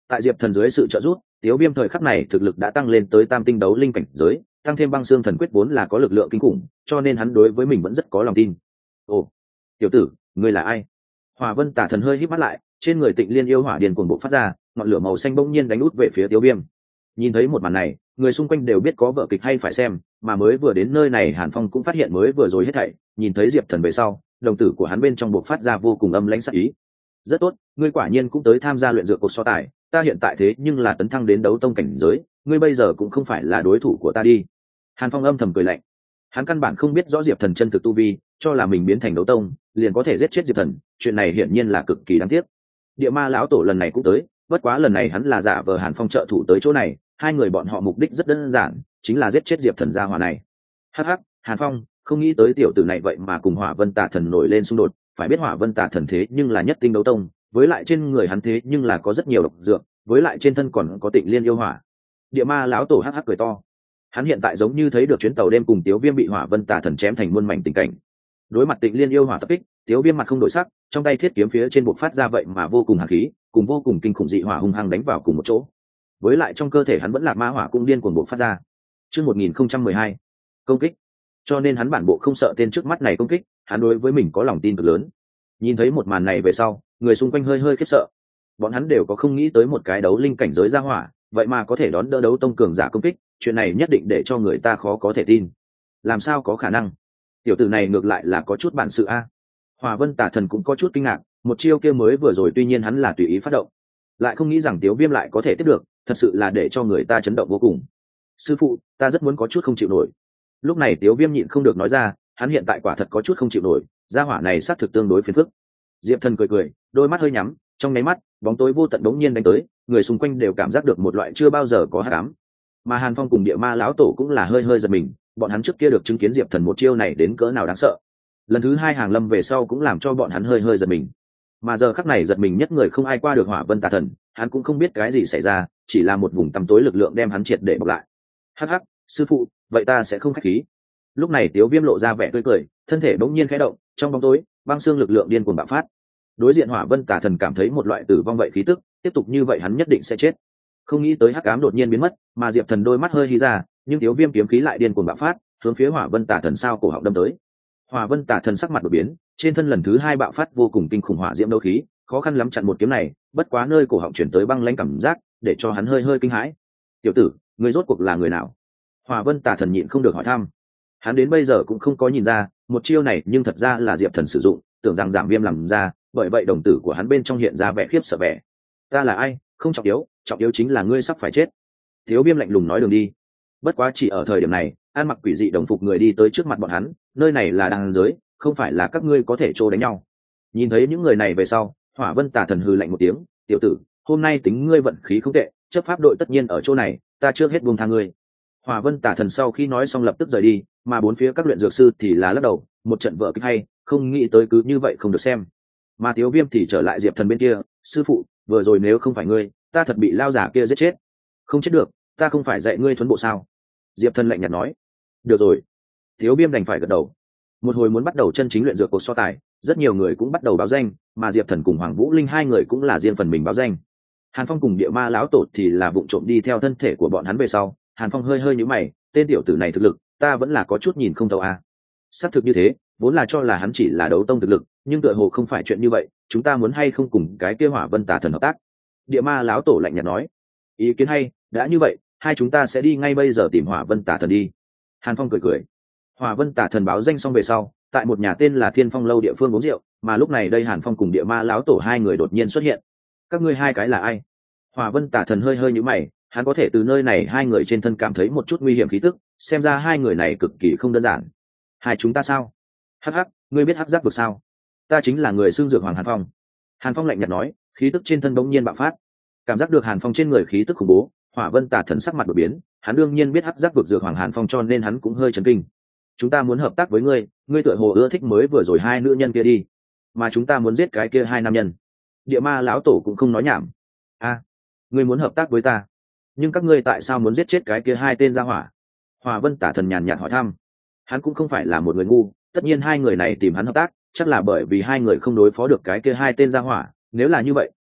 [SPEAKER 1] Tại diệp thần dưới sự trợ giúp, Tiếu Viêm thời khắc này thực lực đã tăng lên tới tam tinh đấu linh cảnh giới, tăng thêm băng xương thần quyết vốn là có lực lượng kinh khủng, cho nên hắn đối với mình vẫn rất có lòng tin. Ồ, tiểu tử, ngươi là ai? Hỏa Vân Tả Thần hơi híp mắt lại, trên người Tịnh Liên yêu hỏa điên cuồng bộc phát ra, ngọn lửa màu xanh bỗng nhiên đánh út về phía Tiếu Viêm. Nhìn thấy một màn này, người xung quanh đều biết có vở kịch hay phải xem, mà mới vừa đến nơi này Hàn Phong cũng phát hiện mới vừa rồi hết thảy, nhìn thấy Diệp Thần về sau, đồng tử của hắn bên trong bộc phát ra vô cùng âm lãnh sắc ý. Rất tốt, ngươi quả nhiên cũng tới tham gia luyện dược cuộc so tài, ta hiện tại thế nhưng là tấn thăng đến đấu tông cảnh giới, ngươi bây giờ cũng không phải là đối thủ của ta đi. Hàn Phong âm thầm cười lạnh. Hắn căn bản không biết rõ Diệp Thần chân thực tu vi, cho là mình biến thành đấu tông liền có thể giết chết Diệp Thần, chuyện này hiển nhiên là cực kỳ đáng tiếc. Địa Ma lão tổ lần này cũng tới, bất quá lần này hắn là giả vờ Hàn Phong trợ thủ tới chỗ này, hai người bọn họ mục đích rất đơn giản, chính là giết chết Diệp Thần gia hỏa này. Hắc hắc, Hàn Phong, không nghĩ tới tiểu tử này vậy mà cùng Hỏa Vân Tà Thần nổi lên xung đột, phải biết Hỏa Vân Tà Thần thế nhưng là nhất tinh đấu tông, với lại trên người hắn thế nhưng là có rất nhiều độc dược, với lại trên thân còn có Tịnh Liên yêu hỏa. Địa Ma lão tổ hắc hắc cười to. Hắn hiện tại giống như thấy được chuyến tàu đêm cùng Tiếu Viêm bị Hỏa Vân Tà Thần chém thành muôn mảnh tình cảnh. Đối mặt Tịnh Liên yêu hỏa tập kích, Tiếu Viêm mặt không đổi sắc, trong tay thiết kiếm phía trên bộc phát ra vậy mà vô cùng hàn khí, cùng vô cùng kinh khủng dị hỏa hung hăng đánh vào cùng một chỗ. Với lại trong cơ thể hắn vẫn là ma hỏa cũng điên cuồng bộc phát ra. Chương 1012, công kích. Cho nên hắn bản bộ không sợ tên trước mắt này công kích, hắn đối với mình có lòng tin cực lớn. Nhìn thấy một màn này về sau, người xung quanh hơi hơi khiếp sợ. Bọn hắn đều có không nghĩ tới một cái đấu linh cảnh giới ra hỏa, vậy mà có thể đón đỡ đấu tông cường giả công kích, chuyện này nhất định để cho người ta khó có thể tin. Làm sao có khả năng? Tiểu tử này ngược lại là có chút bản sự a. Hỏa Vân Tà Thần cũng có chút kinh ngạc, một chiêu kia mới vừa rồi tuy nhiên hắn là tùy ý phát động, lại không nghĩ rằng Tiếu Viêm lại có thể tiếp được, thật sự là để cho người ta chấn động vô cùng. Sư phụ, ta rất muốn có chút không chịu nổi. Lúc này Tiếu Viêm nhịn không được nói ra, hắn hiện tại quả thật có chút không chịu nổi, gia hỏa này xác thực tương đối phiền phức. Diệp Thần cười cười, đôi mắt hơi nhắm, trong nháy mắt, bóng tối vô tận đống nhiên đánh tới, người xung quanh đều cảm giác được một loại chưa bao giờ có hắc ám. Mà Hàn Phong cùng Địa Ma lão tổ cũng là hơi hơi giật mình, bọn hắn trước kia được chứng kiến Diệp Thần một chiêu này đến cỡ nào đáng sợ. Lần thứ hai hàng lâm về sau cũng làm cho bọn hắn hơi hơi giật mình. Mà giờ khắc này giật mình nhất người không ai qua được Hỏa Vân Tà Thần, hắn cũng không biết cái gì xảy ra, chỉ là một vùng tăm tối lực lượng đem hắn triệt để bọc lại. Hắc hắc, sư phụ, vậy ta sẽ không khách khí. Lúc này Tiếu Viêm lộ ra vẻ tươi cười, thân thể bỗng nhiên khẽ động, trong bóng tối, băng xương lực lượng điên cuồng bạo phát. Đối diện Hỏa Vân Tà Thần cảm thấy một loại tử vong vậy khí tức, tiếp tục như vậy hắn nhất định sẽ chết. Không nghĩ tới hắc ám đột nhiên biến mất, mà Diệp Thần đôi mắt hơi hí ra, nhưng Tiếu Viêm kiếm khí lại điên cuồng bạo phát, hướng phía Hỏa Vân Tà Thần sao cổ họng đâm tới. Hỏa Vân Tà Thần sắc mặt đột biến, trên thân lần thứ hai bạo phát vô cùng kinh khủng hỏa diễm đấu khí, khó khăn lắm chặn một kiếm này, bất quá nơi cổ họng chuyển tới băng lãnh cảm giác, để cho hắn hơi hơi kinh hãi. "Tiểu tử, ngươi rốt cuộc là người nào?" Hỏa Vân Tà Thần nhịn không được hỏi thăm. Hắn đến bây giờ cũng không có nhìn ra, một chiêu này nhưng thật ra là Diệp Thần sử dụng, tưởng rằng Giảm Viêm làm ra, bởi vậy đồng tử của hắn bên trong hiện ra vẻ khiếp sợ vẻ. "Ta là ai, không trọng yếu chính là ngươi sắp phải chết." Thiếu Viêm lạnh lùng nói đường đi. Bất quá chỉ ở thời điểm này, An mặc quỷ dị đồng phục người đi tới trước mặt bọn hắn, nơi này là đăng giới, không phải là các ngươi có thể trô đánh nhau. Nhìn thấy những người này về sau, Hỏa Vân Tà Thần hừ lạnh một tiếng, "Tiểu tử, hôm nay tính ngươi vận khí không tệ, chấp pháp đội tất nhiên ở chỗ này, ta trước hết buông tha ngươi." Hỏa Vân Tà Thần sau khi nói xong lập tức rời đi, mà bốn phía các luyện dược sư thì là lắc đầu, một trận vở kịch hay, không nghĩ tới cứ như vậy không được xem. Mà Tiếu Viêm thì trở lại Diệp Thần bên kia, "Sư phụ, vừa rồi nếu không phải ngươi, ta thật bị lao giả kia giết chết." "Không chết được, ta không phải dạy ngươi thuần bộ sao?" Diệp Thần lạnh nhạt nói. "Được rồi." Tiếu Viêm đành phải gật đầu. Một hồi muốn bắt đầu chân chính luyện dược cuộc so tài, rất nhiều người cũng bắt đầu báo danh, mà Diệp Thần cùng Hoàng Vũ Linh hai người cũng là riêng phần mình báo danh. Hàn Phong cùng Địa Ma lão tổ thì là vụng trộm đi theo thân thể của bọn hắn về sau. Hàn Phong hơi hơi nhíu mày, tên tiểu tử này thực lực, ta vẫn là có chút nhìn không thấu a. Xác thực như thế, vốn là cho là hắn chỉ là đấu tông thực lực, nhưng tựa hồ không phải chuyện như vậy, chúng ta muốn hay không cùng cái kia Hỏa Vân Tà Thần hợp tác? Địa Ma lão tổ lạnh nhạt nói. "Ý kiến hay, đã như vậy, hai chúng ta sẽ đi ngay bây giờ tìm Hỏa Vân Tà Thần đi." Hàn Phong cười cười. Hỏa Vân Tà Thần báo danh xong về sau, tại một nhà tên là Thiên Phong lâu địa phương uống rượu, mà lúc này đây Hàn Phong cùng Địa Ma lão tổ hai người đột nhiên xuất hiện. "Các ngươi hai cái là ai?" Hỏa Vân Tà Thần hơi hơi nhíu mày, hắn có thể từ nơi này hai người trên thân cảm thấy một chút nguy hiểm khí tức, xem ra hai người này cực kỳ không đơn giản. "Hai chúng ta sao?" "Hắc hắc, ngươi biết Hắc Giác vực sao?" "Ta chính là người xương dược Hoàng Hàn Phong." Hàn Phong lạnh nhạt nói, khí tức trên thân bỗng nhiên bạo phát. Cảm giác được Hàn Phong trên người khí tức khủng bố, Hỏa Vân Tà Thần sắc mặt đổi biến, hắn đương nhiên biết Hắc Giác vực dược Hoàng Hàn Phong cho nên hắn cũng hơi chấn kinh. "Chúng ta muốn hợp tác với ngươi, ngươi tựa hồ ưa thích mới vừa rồi hai nữ nhân kia đi, mà chúng ta muốn giết cái kia hai nam nhân." Địa Ma lão tổ cũng không nói nhảm. "A, ngươi muốn hợp tác với ta? Nhưng các ngươi tại sao muốn giết chết cái kia hai tên gia hỏa?" Hỏa Vân Tà Thần nhàn nhạt hỏi thăm. Hắn cũng không phải là một người ngu, tất nhiên hai người này tìm hắn hợp tác, chắc là bởi vì hai người không đối phó được cái kia hai tên gia hỏa, nếu là như vậy,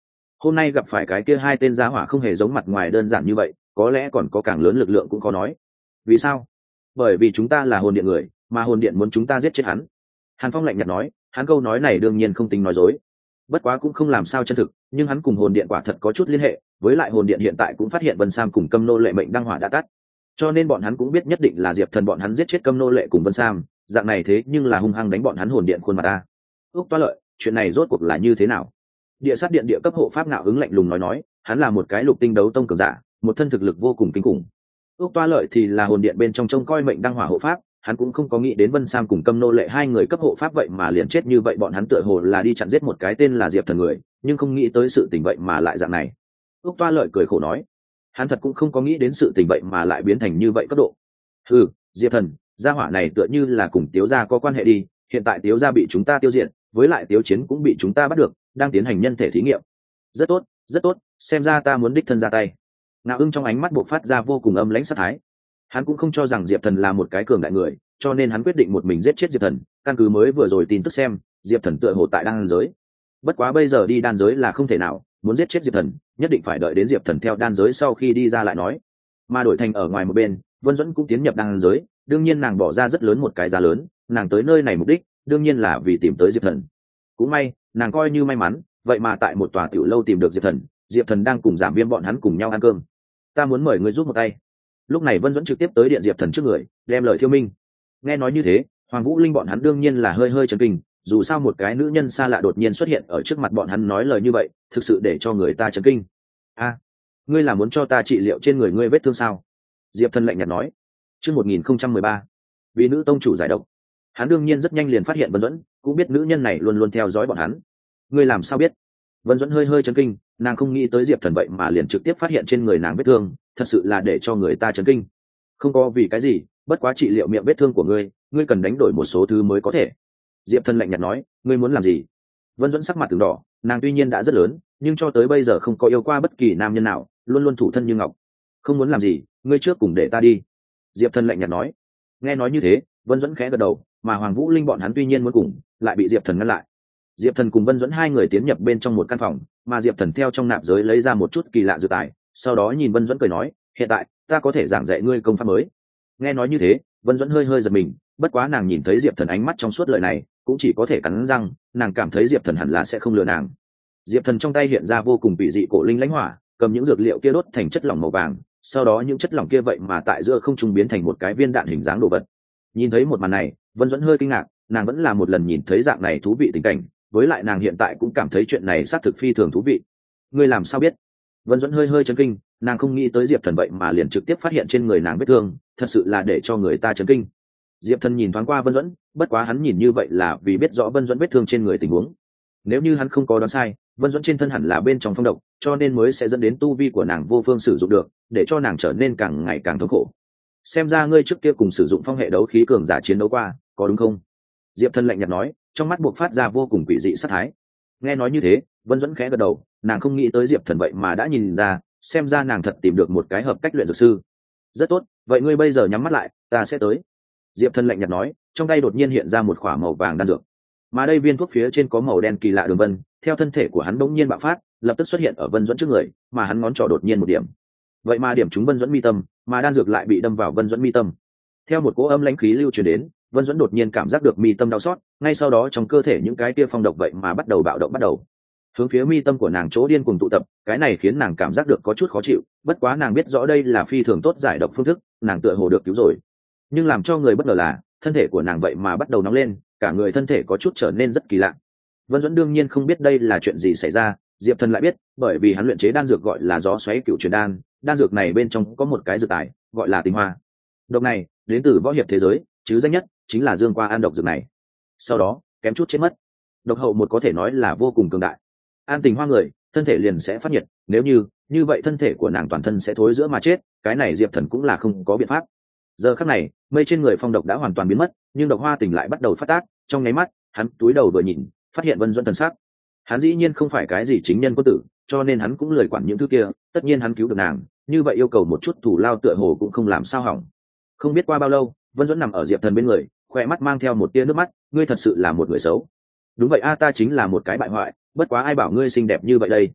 [SPEAKER 1] hôm nay gặp phải cái kia hai tên gia hỏa không hề giống mặt ngoài đơn giản như vậy, có lẽ còn có càng lớn lực lượng cũng khó nói. Vì sao? Bởi vì chúng ta là hồn điện người, mà hồn điện muốn chúng ta giết chết hắn. Hàn Phong lạnh nhạt nói, hắn câu nói này đương nhiên không tính nói dối, bất quá cũng không làm sao chân thực, nhưng hắn cùng hồn điện quả thật có chút liên hệ, với lại hồn điện hiện tại cũng phát hiện Vân Sam cùng Câm Nô Lệ mệnh đăng hỏa đã tắt, cho nên bọn hắn cũng biết nhất định là Diệp Thần bọn hắn giết chết Câm Nô Lệ cùng Vân Sam, dạng này thế nhưng là hung hăng đánh bọn hắn hồn điện khuôn mặt ta. Úc Toa Lợi, chuyện này rốt cuộc là như thế nào? Địa sát điện địa cấp hộ pháp Ngạo Ứng lạnh lùng nói, hắn là một cái lục tinh đấu tông cường giả, một thân thực lực vô cùng kinh khủng. Úc Toa Lợi thì là hồn điện bên trong trông coi mệnh đăng hỏa hộ pháp, hắn cũng không có nghĩ đến Vân Sam cùng Câm Nô Lệ hai người cấp hộ pháp vậy mà liền chết như vậy, bọn hắn tựa hồ là đi chặn giết một cái tên là Diệp Thần người, nhưng không nghĩ tới sự tình vậy mà lại dạng này. Úc Toa Lợi cười khổ nói, hắn thật cũng không có nghĩ đến sự tình vậy mà lại biến thành như vậy cấp độ. Ừ, Diệp Thần, gia hỏa này tựa như là cùng Tiếu gia có quan hệ đi, hiện tại Tiếu gia bị chúng ta tiêu diệt, với lại Tiếu Chiến cũng bị chúng ta bắt được, đang tiến hành nhân thể thí nghiệm. Rất tốt, rất tốt, xem ra ta muốn đích thân ra tay. Ngạo Ưng trong ánh mắt bộc phát ra vô cùng âm lãnh sát thái. Hắn cũng không cho rằng Diệp Thần là một cái cường đại người, cho nên hắn quyết định một mình giết chết Diệp Thần. Căn cứ mới vừa rồi tin tức xem, Diệp Thần tựa hồ tại đan giới. Bất quá bây giờ đi đan giới là không thể nào, muốn giết chết Diệp Thần, nhất định phải đợi đến Diệp Thần theo đan giới sau khi đi ra lại nói. Mà đổi thành ở ngoài một bên, Vân Duẫn cũng tiến nhập đan giới, đương nhiên nàng bỏ ra rất lớn một cái giá lớn, nàng tới nơi này mục đích, đương nhiên là vì tìm tới Diệp Thần. Cũng may, nàng coi như may mắn, vậy mà tại một tòa tiểu lâu tìm được Diệp Thần, Diệp Thần đang cùng Giảm Viêm bọn hắn cùng nhau ăn cơm. Ta muốn mời ngươi giúp một tay. Lúc này Vân Duẫn trực tiếp tới điện Diệp Thần trước người, đem lời thiêu minh. Nghe nói như thế, Hoàng Vũ Linh bọn hắn đương nhiên là hơi hơi chấn kinh, dù sao một cái nữ nhân xa lạ đột nhiên xuất hiện ở trước mặt bọn hắn nói lời như vậy, thực sự để cho người ta chấn kinh. A, ngươi là muốn cho ta trị liệu trên người ngươi vết thương sao? Diệp Thần lạnh nhạt nói. Chương 1013, vì nữ tông chủ giải độc. Hắn đương nhiên rất nhanh liền phát hiện Vân Duẫn, cũng biết nữ nhân này luôn luôn theo dõi bọn hắn. Ngươi làm sao biết? Vân Duẫn hơi hơi chấn kinh, nàng không nghĩ tới Diệp Thần vậy mà liền trực tiếp phát hiện trên người nàng vết thương, thật sự là để cho người ta chấn kinh. Không có vì cái gì, bất quá trị liệu miệng vết thương của ngươi, ngươi cần đánh đổi một số thứ mới có thể. Diệp Thần lạnh nhạt nói, ngươi muốn làm gì? Vân Duẫn sắc mặt từng đỏ, nàng tuy nhiên đã rất lớn, nhưng cho tới bây giờ không có yêu qua bất kỳ nam nhân nào, luôn luôn thủ thân như ngọc. Không muốn làm gì, ngươi trước cùng để ta đi. Diệp Thần lạnh nhạt nói. Nghe nói như thế, Vân Duẫn khẽ gật đầu, mà Hoàng Vũ Linh bọn hắn tuy nhiên muốn cùng, lại bị Diệp Thần ngăn lại. Diệp Thần cùng Vân Duẫn hai người tiến nhập bên trong một căn phòng, mà Diệp Thần theo trong nạp giới lấy ra một chút kỳ lạ dược tài, sau đó nhìn Vân Duẫn cười nói, hiện tại ta có thể giảng dạy ngươi công pháp mới. Nghe nói như thế, Vân Duẫn hơi hơi giật mình, bất quá nàng nhìn thấy Diệp Thần ánh mắt trong suốt lời này, cũng chỉ có thể cắn răng, nàng cảm thấy Diệp Thần hẳn là sẽ không lừa nàng. Diệp Thần trong tay hiện ra vô cùng bị dị cổ linh lãnh hỏa, cầm những dược liệu kia đốt thành chất lỏng màu vàng, sau đó những chất lỏng kia vậy mà tại giữa không trung biến thành một cái viên đạn hình dáng đồ vật. Nhìn thấy một màn này, Vân Duẫn hơi kinh ngạc, nàng vẫn là một lần nhìn thấy dạng này thú vị tình cảnh, với lại nàng hiện tại cũng cảm thấy chuyện này xác thực phi thường thú vị. Ngươi làm sao biết? Vân Duẫn hơi hơi chấn kinh, nàng không nghĩ tới Diệp Thần vậy mà liền trực tiếp phát hiện trên người nàng vết thương, thật sự là để cho người ta chấn kinh. Diệp Thần nhìn thoáng qua Vân Duẫn, bất quá hắn nhìn như vậy là vì biết rõ Vân Duẫn vết thương trên người tình huống. Nếu như hắn không có đoán sai, Vân Duẫn trên thân hẳn là bên trong phong độc, cho nên mới sẽ dẫn đến tu vi của nàng vô phương sử dụng được, để cho nàng trở nên càng ngày càng thống khổ. Xem ra ngươi trước kia cùng sử dụng phong hệ đấu khí cường giả chiến đấu qua, có đúng không? Diệp Thần lạnh nhạt nói, trong mắt buộc phát ra vô cùng quỷ dị sát thái. Nghe nói như thế, Vân Duẫn khẽ gật đầu, nàng không nghĩ tới Diệp Thần vậy mà đã nhìn ra, xem ra nàng thật tìm được một cái hợp cách luyện dược sư. Rất tốt, vậy ngươi bây giờ nhắm mắt lại, ta sẽ tới. Diệp Thần lạnh nhạt nói, trong tay đột nhiên hiện ra một khỏa màu vàng đan dược, mà đây viên thuốc phía trên có màu đen kỳ lạ đường vân, theo thân thể của hắn bỗng nhiên bạo phát, lập tức xuất hiện ở Vân Duẫn trước người, mà hắn ngón trỏ đột nhiên một điểm, vậy mà điểm trúng Vân Duẫn mi tâm, mà đan dược lại bị đâm vào Vân Duẫn mi tâm. Theo một cỗ âm lãnh khí lưu truyền đến, Vân Duẫn đột nhiên cảm giác được mi tâm đau xót, ngay sau đó trong cơ thể những cái kia phong độc vậy mà bắt đầu bạo động, bắt đầu hướng phía mi tâm của nàng chỗ điên cuồng tụ tập, cái này khiến nàng cảm giác được có chút khó chịu, bất quá nàng biết rõ đây là phi thường tốt giải độc phương thức, nàng tựa hồ được cứu rồi. Nhưng làm cho người bất ngờ là, thân thể của nàng vậy mà bắt đầu nóng lên, cả người thân thể có chút trở nên rất kỳ lạ. Vân Duẫn đương nhiên không biết đây là chuyện gì xảy ra, Diệp Thần lại biết, bởi vì hắn luyện chế đan dược gọi là gió xoáy cửu truyền đan, đan dược này bên trong có một cái dược tài, gọi là tinh hoa. Độc này đến từ võ hiệp thế giới, chứ danh nhất chính là Dương Qua ăn độc dược này. Sau đó, kém chút chết mất. Độc hậu một có thể nói là vô cùng cường đại. An tình hoa người, thân thể liền sẽ phát nhiệt, nếu như vậy thân thể của nàng toàn thân sẽ thối rữa mà chết, cái này Diệp Thần cũng là không có biện pháp. Giờ khắc này, mây trên người phong độc đã hoàn toàn biến mất, nhưng độc hoa tình lại bắt đầu phát tác, trong nháy mắt, hắn túi đầu vừa nhìn, phát hiện Vân Duẫn thần sắc. Hắn dĩ nhiên không phải cái gì chính nhân quân tử, cho nên hắn cũng lười quản những thứ kia, tất nhiên hắn cứu được nàng, như vậy yêu cầu một chút thù lao tựa hồ cũng không làm sao hỏng. Không biết qua bao lâu, Vân Duẫn nằm ở Diệp Thần bên người, khỏe mắt mang theo một tia nước mắt, ngươi thật sự là một người xấu. Đúng vậy a, ta chính là một cái bại hoại, bất quá ai bảo ngươi xinh đẹp như vậy đây.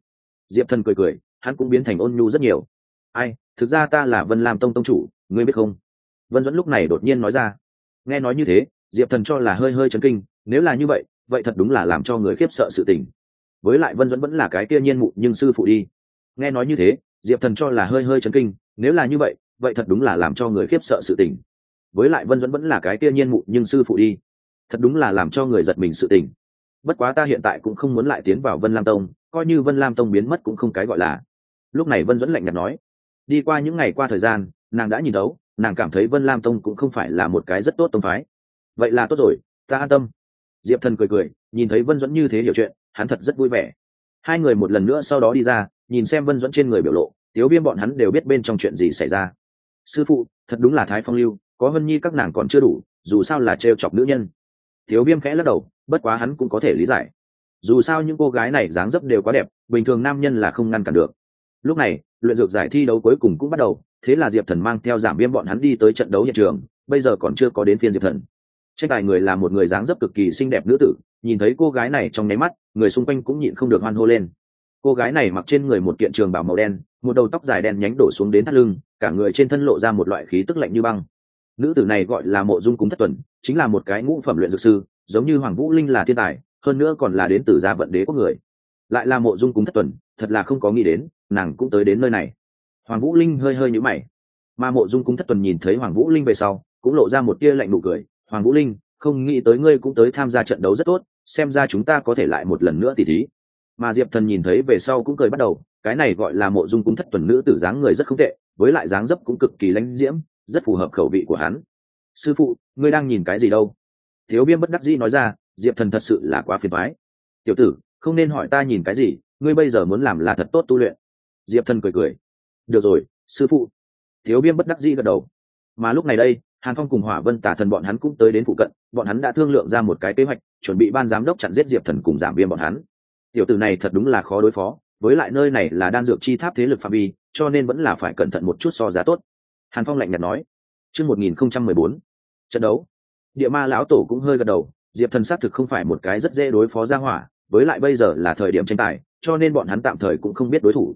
[SPEAKER 1] Diệp Thần cười cười, hắn cũng biến thành ôn nhu rất nhiều. Ai, thực ra ta là Vân Lam Tông tông chủ, ngươi biết không? Vân Duẫn lúc này đột nhiên nói ra. Nghe nói như thế, Diệp Thần cho là hơi hơi chấn kinh, nếu là như vậy, vậy thật đúng là làm cho người khiếp sợ sự tình. Với lại Vân Duẫn vẫn là cái kia nhiên mụ nhưng sư phụ đi. Nghe nói như thế, Diệp Thần cho là hơi hơi chấn kinh, nếu là như vậy, vậy thật đúng là làm cho người khiếp sợ sự tình. Với lại Vân Duẫn vẫn là cái kia nhiên mụ nhưng sư phụ đi, thật đúng là làm cho người giật mình sự tình. Bất quá ta hiện tại cũng không muốn lại tiến vào Vân Lam Tông, coi như Vân Lam Tông biến mất cũng không cái gọi là. Lúc này Vân Duẫn lạnh nhạt nói. Đi qua những ngày qua thời gian, nàng đã nhìn thấu, nàng cảm thấy Vân Lam Tông cũng không phải là một cái rất tốt tông phái. Vậy là tốt rồi, ta an tâm. Diệp Thần cười cười, nhìn thấy Vân Duẫn như thế hiểu chuyện, hắn thật rất vui vẻ. Hai người một lần nữa sau đó đi ra, nhìn xem Vân Duẫn trên người biểu lộ, Tiếu Viêm bọn hắn đều biết bên trong chuyện gì xảy ra. Sư phụ, thật đúng là thái phong lưu, có Vân Nhi các nàng còn chưa đủ, dù sao là trêu chọc nữ nhân. Tiếu Viêm khẽ lắc đầu, bất quá hắn cũng có thể lý giải. Dù sao những cô gái này dáng dấp đều quá đẹp, bình thường nam nhân là không ngăn cản được. Lúc này, luyện dược giải thi đấu cuối cùng cũng bắt đầu, thế là Diệp Thần mang theo Giảm Viêm bọn hắn đi tới trận đấu hiện trường, bây giờ còn chưa có đến phiên Diệp Thần. Tranh tài người là một người dáng dấp cực kỳ xinh đẹp nữ tử, nhìn thấy cô gái này trong nháy mắt, người xung quanh cũng nhịn không được hoan hô lên. Cô gái này mặc trên người một kiện trường bào màu đen, một đầu tóc dài đen nhánh đổ xuống đến thắt lưng, cả người trên thân lộ ra một loại khí tức lạnh như băng. Nữ tử này gọi là Mộ Dung Cúng Thất Tuần, chính là một cái ngũ phẩm luyện dược sư, giống như Hoàng Vũ Linh là thiên tài, hơn nữa còn là đến từ Gia Vận Đế quốc người. Lại là Mộ Dung Cúng Thất Tuần, thật là không có nghĩ đến, nàng cũng tới đến nơi này. Hoàng Vũ Linh hơi hơi nhíu mày, mà Mộ Dung Cúng Thất Tuần nhìn thấy Hoàng Vũ Linh về sau, cũng lộ ra một tia lạnh nụ cười. Hoàng Vũ Linh, không nghĩ tới ngươi cũng tới tham gia trận đấu rất tốt, xem ra chúng ta có thể lại một lần nữa tỉ thí. Mà Diệp Thần nhìn thấy về sau cũng cười bắt đầu, cái này gọi là Mộ Dung Cúng Thất Tuần nữ tử dáng người rất không tệ, với lại dáng dấp cũng cực kỳ lãnh diễm, rất phù hợp khẩu vị của hắn. Sư phụ, ngươi đang nhìn cái gì đâu? Thiếu Viêm bất đắc dĩ nói ra, Diệp Thần thật sự là quá phiền toái. Tiểu tử, không nên hỏi ta nhìn cái gì, ngươi bây giờ muốn làm là thật tốt tu luyện. Diệp Thần cười cười. Được rồi, sư phụ. Thiếu Viêm bất đắc dĩ gật đầu. Mà lúc này đây, Hàn Phong cùng Hỏa Vân Tả Thần bọn hắn cũng tới đến phụ cận, bọn hắn đã thương lượng ra một cái kế hoạch, chuẩn bị ban giám đốc chặn giết Diệp Thần cùng Giảm Viêm bọn hắn. Tiểu tử này thật đúng là khó đối phó, với lại nơi này là đan dược chi tháp thế lực phạm vi, cho nên vẫn là phải cẩn thận một chút so giá tốt. Hàn Phong lạnh nhạt nói. Chương 1014, trận đấu. Địa Ma lão tổ cũng hơi gật đầu, Diệp Thần xác thực không phải một cái rất dễ đối phó ra hỏa, với lại bây giờ là thời điểm tranh tài, cho nên bọn hắn tạm thời cũng không biết đối thủ.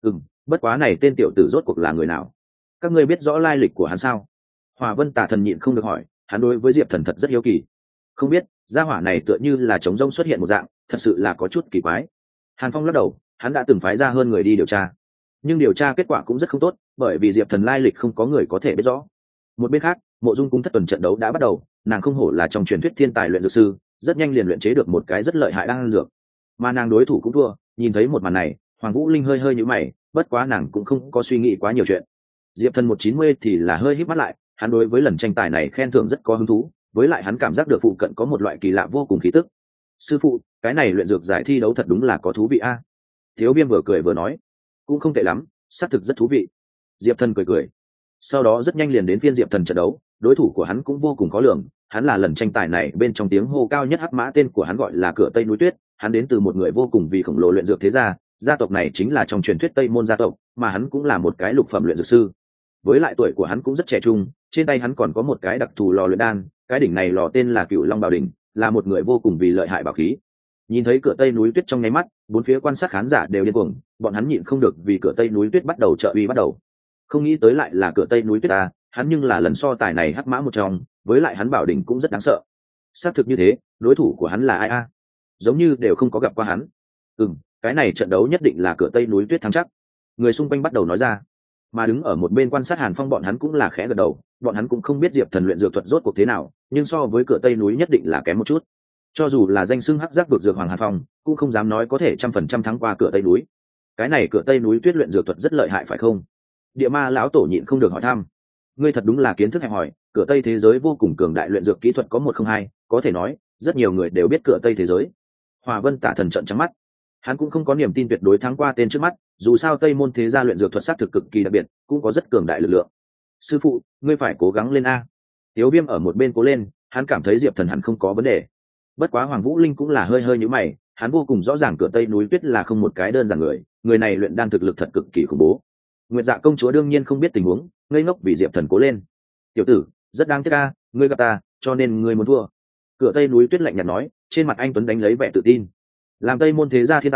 [SPEAKER 1] Bất quá này tên tiểu tử rốt cuộc là người nào? Các ngươi biết rõ lai lịch của hắn sao? Hỏa Vân Tả Thần nhịn không được hỏi, hắn đối với Diệp Thần thật rất hiếu kỳ. Không biết, gia hỏa này tựa như là trống rỗng xuất hiện một dạng, thật sự là có chút kỳ quái. Hàn Phong lắc đầu, hắn đã từng phái ra hơn người đi điều tra, nhưng điều tra kết quả cũng rất không tốt, bởi vì Diệp Thần lai lịch không có người có thể biết rõ. Một bên khác, Mộ Dung Cung Thất Tuần trận đấu đã bắt đầu, nàng không hổ là trong truyền thuyết thiên tài luyện dược sư, rất nhanh liền luyện chế được một cái rất lợi hại đan dược, mà nàng đối thủ cũng thua. Nhìn thấy một màn này, Hoàng Vũ Linh hơi hơi nhíu mày, bất quá nàng cũng không có suy nghĩ quá nhiều chuyện. Diệp Thần 190 thì là hơi híp mắt lại, hắn đối với lần tranh tài này khen thưởng rất có hứng thú, với lại hắn cảm giác được phụ cận có một loại kỳ lạ vô cùng khí tức. Sư phụ, cái này luyện dược giải thi đấu thật đúng là có thú vị a. Thiếu Viêm vừa cười vừa nói. Cũng không tệ lắm, xác thực rất thú vị. Diệp Thần cười cười. Sau đó rất nhanh liền đến phiên Diệp Thần trận đấu, đối thủ của hắn cũng vô cùng khó lường, hắn là lần tranh tài này bên trong tiếng hô cao nhất hắc mã, tên của hắn gọi là Cửa Tây Núi Tuyết, hắn đến từ một người vô cùng vì khổng lồ luyện dược thế gia, gia tộc này chính là trong truyền thuyết Tây Môn gia tộc, mà hắn cũng là một cái lục phẩm luyện dược sư. Với lại tuổi của hắn cũng rất trẻ trung, trên tay hắn còn có một cái đặc thù lò luyện đan, cái đỉnh này lò tên là Cửu Long Bảo Đỉnh, là một người vô cùng vì lợi hại bảo khí. Nhìn thấy Cửa Tây Núi Tuyết trong nháy mắt, bốn phía quan sát khán giả đều điên cuồng, bọn hắn nhịn không được vì Cửa Tây Núi Tuyết bắt đầu trợ uy bắt đầu. Không nghĩ tới lại là Cửa Tây Núi Tuyết à, hắn nhưng là lần so tài này hắc mã một trong, với lại hắn bảo đỉnh cũng rất đáng sợ. Xác thực như thế, đối thủ của hắn là ai a? Giống như đều không có gặp qua hắn. Cái này trận đấu nhất định là Cửa Tây Núi Tuyết thắng chắc. Người xung quanh bắt đầu nói ra. Mà đứng ở một bên quan sát Hàn Phong bọn hắn cũng là khẽ gật đầu, bọn hắn cũng không biết Diệp Thần luyện dược thuật rốt cuộc thế nào, nhưng so với Cửa Tây Núi nhất định là kém một chút. Cho dù là danh xưng hắc giác vực dược hoàng Hàn Phong, cũng không dám nói có thể 100% thắng qua Cửa Tây Núi. Cái này Cửa Tây Núi Tuyết luyện dược thuật rất lợi hại phải không? Địa Ma lão tổ nhịn không được hỏi thăm. Ngươi thật đúng là kiến thức hẹp hòi, Cửa Tây thế giới vô cùng cường đại luyện dược kỹ thuật có 102, có thể nói rất nhiều người đều biết Cửa Tây thế giới. Hỏa Vân Tả Thần trợn trắng mắt, hắn cũng không có niềm tin tuyệt đối thắng qua tên trước mắt, dù sao Tây Môn thế gia luyện dược thuật sát thực cực kỳ đặc biệt, cũng có rất cường đại lực lượng. Sư phụ, ngươi phải cố gắng lên a. Tiếu Viêm ở một bên cố lên, hắn cảm thấy Diệp Thần hẳn không có vấn đề. Bất quá Hoàng Vũ Linh cũng là hơi hơi nhíu mày, hắn vô cùng rõ ràng Cửa Tây Núi Tuyết là không một cái đơn giản người này luyện đan thực lực thật cực kỳ khủng bố. Nguyệt Dạ công chúa đương nhiên không biết tình huống, ngây ngốc vì Diệp Thần cố lên. Tiểu tử, rất đáng tiếc a, ngươi gặp ta, cho nên ngươi muốn thua. Cửa Tây Núi Tuyết lạnh nhạt nói, trên mặt anh tuấn đánh lấy vẻ tự tin. Làm Tây Môn thế gia thiên tài,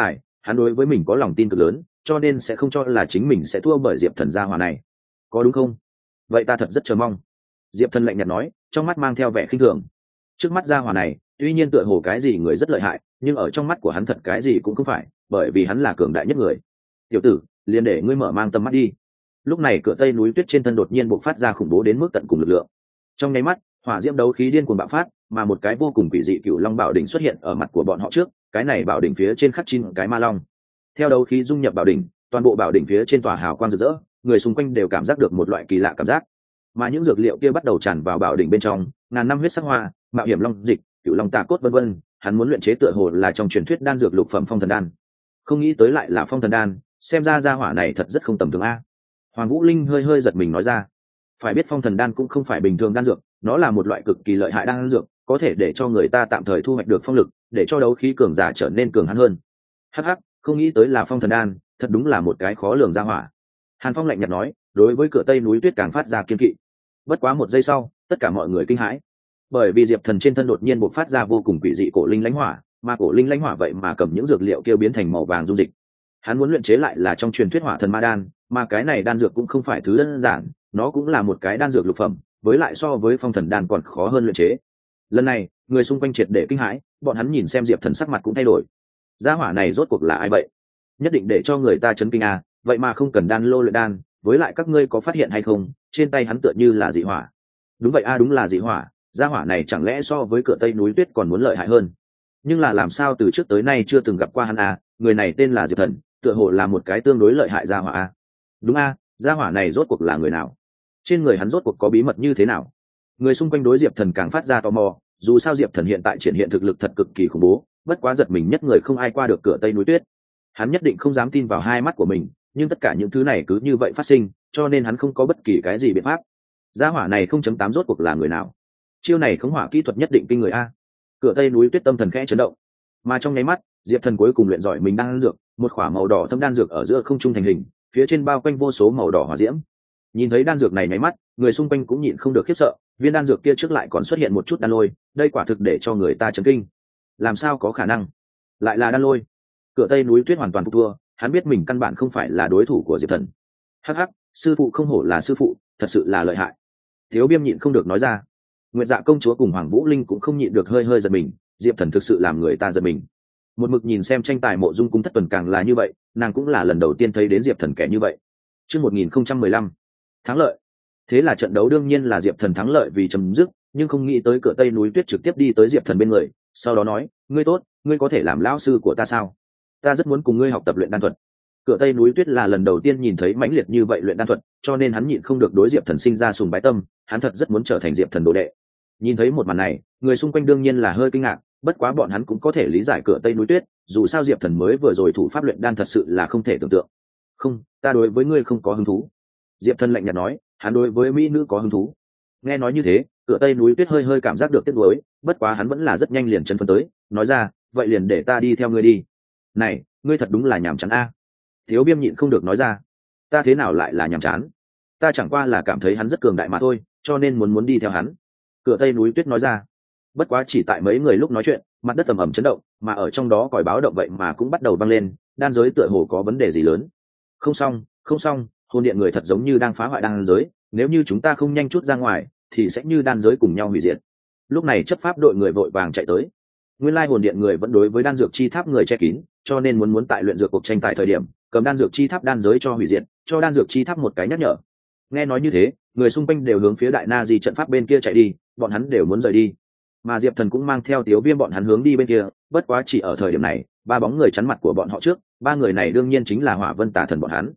[SPEAKER 1] hắn đối với mình có lòng tin cực lớn, cho nên sẽ không cho là chính mình sẽ thua bởi diệp thần gia hỏa này, có đúng không? Vậy ta thật rất chờ mong. Diệp thần lạnh nhạt nói, trong mắt mang theo vẻ khinh thường. Trước mắt gia hỏa này tuy nhiên tựa hồ cái gì người rất lợi hại, nhưng ở trong mắt của hắn thật cái gì cũng không phải, bởi vì hắn là cường đại nhất người. Tiểu tử, liền để ngươi mở mang tầm mắt đi. Lúc này cửa tây núi tuyết trên thân đột nhiên bộc phát ra khủng bố đến mức tận cùng lực lượng. Trong nháy mắt, hỏa diễm đấu khí điên cuồng bạo phát, mà một cái vô cùng quỷ dị cựu long bảo đỉnh xuất hiện ở mặt của bọn họ trước. Cái này bảo đỉnh phía trên khắc 9 cái ma long. Theo đấu khí dung nhập bảo đỉnh, toàn bộ bảo đỉnh phía trên tỏa hào quang rực rỡ, người xung quanh đều cảm giác được một loại kỳ lạ cảm giác. Mà những dược liệu kia bắt đầu tràn vào bảo đỉnh bên trong, ngàn năm huyết sắc hoa, mạo hiểm long dịch, cựu long tà cốt vân vân. Hắn muốn luyện chế tựa hồ là trong truyền thuyết đan dược lục phẩm phong thần đan, không nghĩ tới lại là phong thần đan, xem ra gia hỏa này thật rất không tầm thường a. Hoàng Vũ Linh hơi hơi giật mình nói ra. Phải biết phong thần đan cũng không phải bình thường đan dược, nó là một loại cực kỳ lợi hại đan dược, có thể để cho người ta tạm thời thu hoạch được phong lực, để cho đấu khí cường giả trở nên cường hãn hơn. Hắc hắc, không nghĩ tới là phong thần đan, thật đúng là một cái khó lường gia hỏa. Hàn Phong lạnh nhạt nói, đối với cửa tây núi tuyết càng phát ra kiên kỵ. Bất quá một giây sau, tất cả mọi người kinh hãi, bởi vì diệp thần trên thân đột nhiên bộc phát ra vô cùng quỷ dị cổ linh lãnh hỏa, mà cổ linh lãnh hỏa vậy mà cầm những dược liệu kia biến thành màu vàng dung dịch. Hắn muốn luyện chế lại là trong truyền thuyết hỏa thần ma đan, mà cái này đan dược cũng không phải thứ đơn giản, nó cũng là một cái đan dược lục phẩm, với lại so với phong thần đan còn khó hơn luyện chế. Lần này người xung quanh triệt để kinh hãi, bọn hắn nhìn xem diệp thần sắc mặt cũng thay đổi. Gia hỏa này rốt cuộc là ai vậy? Nhất định để cho người ta chấn kinh à, vậy mà không cần đan lô luyện đan, với lại các ngươi có phát hiện hay không, trên tay hắn tựa như là dị hỏa. Đúng vậy a, đúng là dị hỏa, gia hỏa này chẳng lẽ so với cửa tây núi tuyết còn muốn lợi hại hơn? Nhưng là làm sao từ trước tới nay chưa từng gặp qua hắn à, người này tên là diệp thần, tựa hồ là một cái tương đối lợi hại gia hỏa a. Đúng a, gia hỏa này rốt cuộc là người nào? Trên người hắn rốt cuộc có bí mật như thế nào? Người xung quanh đối diệp thần càng phát ra tò mò, dù sao diệp thần hiện tại triển hiện thực lực thật cực kỳ khủng bố, bất quá giật mình nhất người không ai qua được cửa tây núi tuyết. Hắn nhất định không dám tin vào hai mắt của mình, nhưng tất cả những thứ này cứ như vậy phát sinh, cho nên hắn không có bất kỳ cái gì biện pháp. Gia hỏa này 0.8 rốt cuộc là người nào? Chiêu này khống hỏa kỹ thuật nhất định kinh người a. Cửa tây núi tuyết tâm thần khẽ chấn động, mà trong nháy mắt diệp thần cuối cùng luyện giỏi mình đan dược, một khỏa màu đỏ thâm đan dược ở giữa không trung thành hình, phía trên bao quanh vô số màu đỏ hỏa diễm. Nhìn thấy đan dược này nháy mắt, người xung quanh cũng nhịn không được khiếp sợ, viên đan dược kia trước lại còn xuất hiện một chút đan lôi, đây quả thực để cho người ta chấn kinh. Làm sao có khả năng lại là đan lôi? Cửa tây núi tuyết hoàn toàn phục thua, hắn biết mình căn bản không phải là đối thủ của diệp thần. Hắc hắc, sư phụ không hổ là sư phụ, thật sự là lợi hại. Thiếu Biêm nhịn không được nói ra. Nguyệt Dạ công chúa cùng Hoàng Vũ Linh cũng không nhịn được hơi hơi giật mình, diệp thần thực sự làm người ta giật mình. Một mực nhìn xem tranh tài mộ dung cung thất tuần càng là như vậy, nàng cũng là lần đầu tiên thấy đến diệp thần kẻ như vậy. Chương 1015, thắng lợi. Thế là trận đấu đương nhiên là diệp thần thắng lợi vì chấm dứt, nhưng không nghĩ tới cửa tây núi tuyết trực tiếp đi tới diệp thần bên người, sau đó nói, ngươi tốt, ngươi có thể làm lão sư của ta sao? Ta rất muốn cùng ngươi học tập luyện đan thuật. Cửa tây núi tuyết là lần đầu tiên nhìn thấy mãnh liệt như vậy luyện đan thuật, cho nên hắn nhịn không được đối diệp thần sinh ra sùng bái tâm, hắn thật rất muốn trở thành diệp thần đồ đệ. Nhìn thấy một màn này, người xung quanh đương nhiên là hơi kinh ngạc, bất quá bọn hắn cũng có thể lý giải cửa tây núi tuyết, dù sao diệp thần mới vừa rồi thủ pháp luyện đan thật sự là không thể tưởng tượng. Không, ta đối với ngươi không có hứng thú. Diệp thần lạnh nhạt nói, hắn đối với mỹ nữ có hứng thú. Nghe nói như thế, cửa tây núi tuyết hơi hơi cảm giác được tiếc nuối, bất quá hắn vẫn là rất nhanh liền chân phân tới, nói ra, vậy liền để ta đi theo ngươi đi. Này, ngươi thật đúng là nhàm chán a. Thiếu Biêm nhịn không được nói ra, ta thế nào lại là nhàm chán? Ta chẳng qua là cảm thấy hắn rất cường đại mà thôi, cho nên muốn đi theo hắn. Cửa tây núi tuyết nói ra. Bất quá chỉ tại mấy người lúc nói chuyện, mặt đất ầm ầm chấn động, mà ở trong đó còi báo động vậy mà cũng bắt đầu vang lên, đan giới tựa hồ có vấn đề gì lớn. Không xong, không xong, hồn điện người thật giống như đang phá hoại đan giới, nếu như chúng ta không nhanh chút ra ngoài thì sẽ như đan giới cùng nhau hủy diệt. Lúc này chấp pháp đội người vội vàng chạy tới. Nguyên lai hồn điện người vẫn đối với đan dược chi tháp người che kín, cho nên muốn tại luyện dược cuộc tranh tài thời điểm cầm đan dược chi tháp đan giới cho hủy diệt, cho đan dược chi tháp một cái nhắc nhở. Nghe nói như thế, người xung quanh đều hướng phía đại na di trận pháp bên kia chạy đi, bọn hắn đều muốn rời đi. Mà diệp thần cũng mang theo Tiếu Viêm bọn hắn hướng đi bên kia, bất quá chỉ ở thời điểm này, ba bóng người chắn mặt của bọn họ trước, ba người này đương nhiên chính là Hỏa Vân Tà Thần bọn hắn.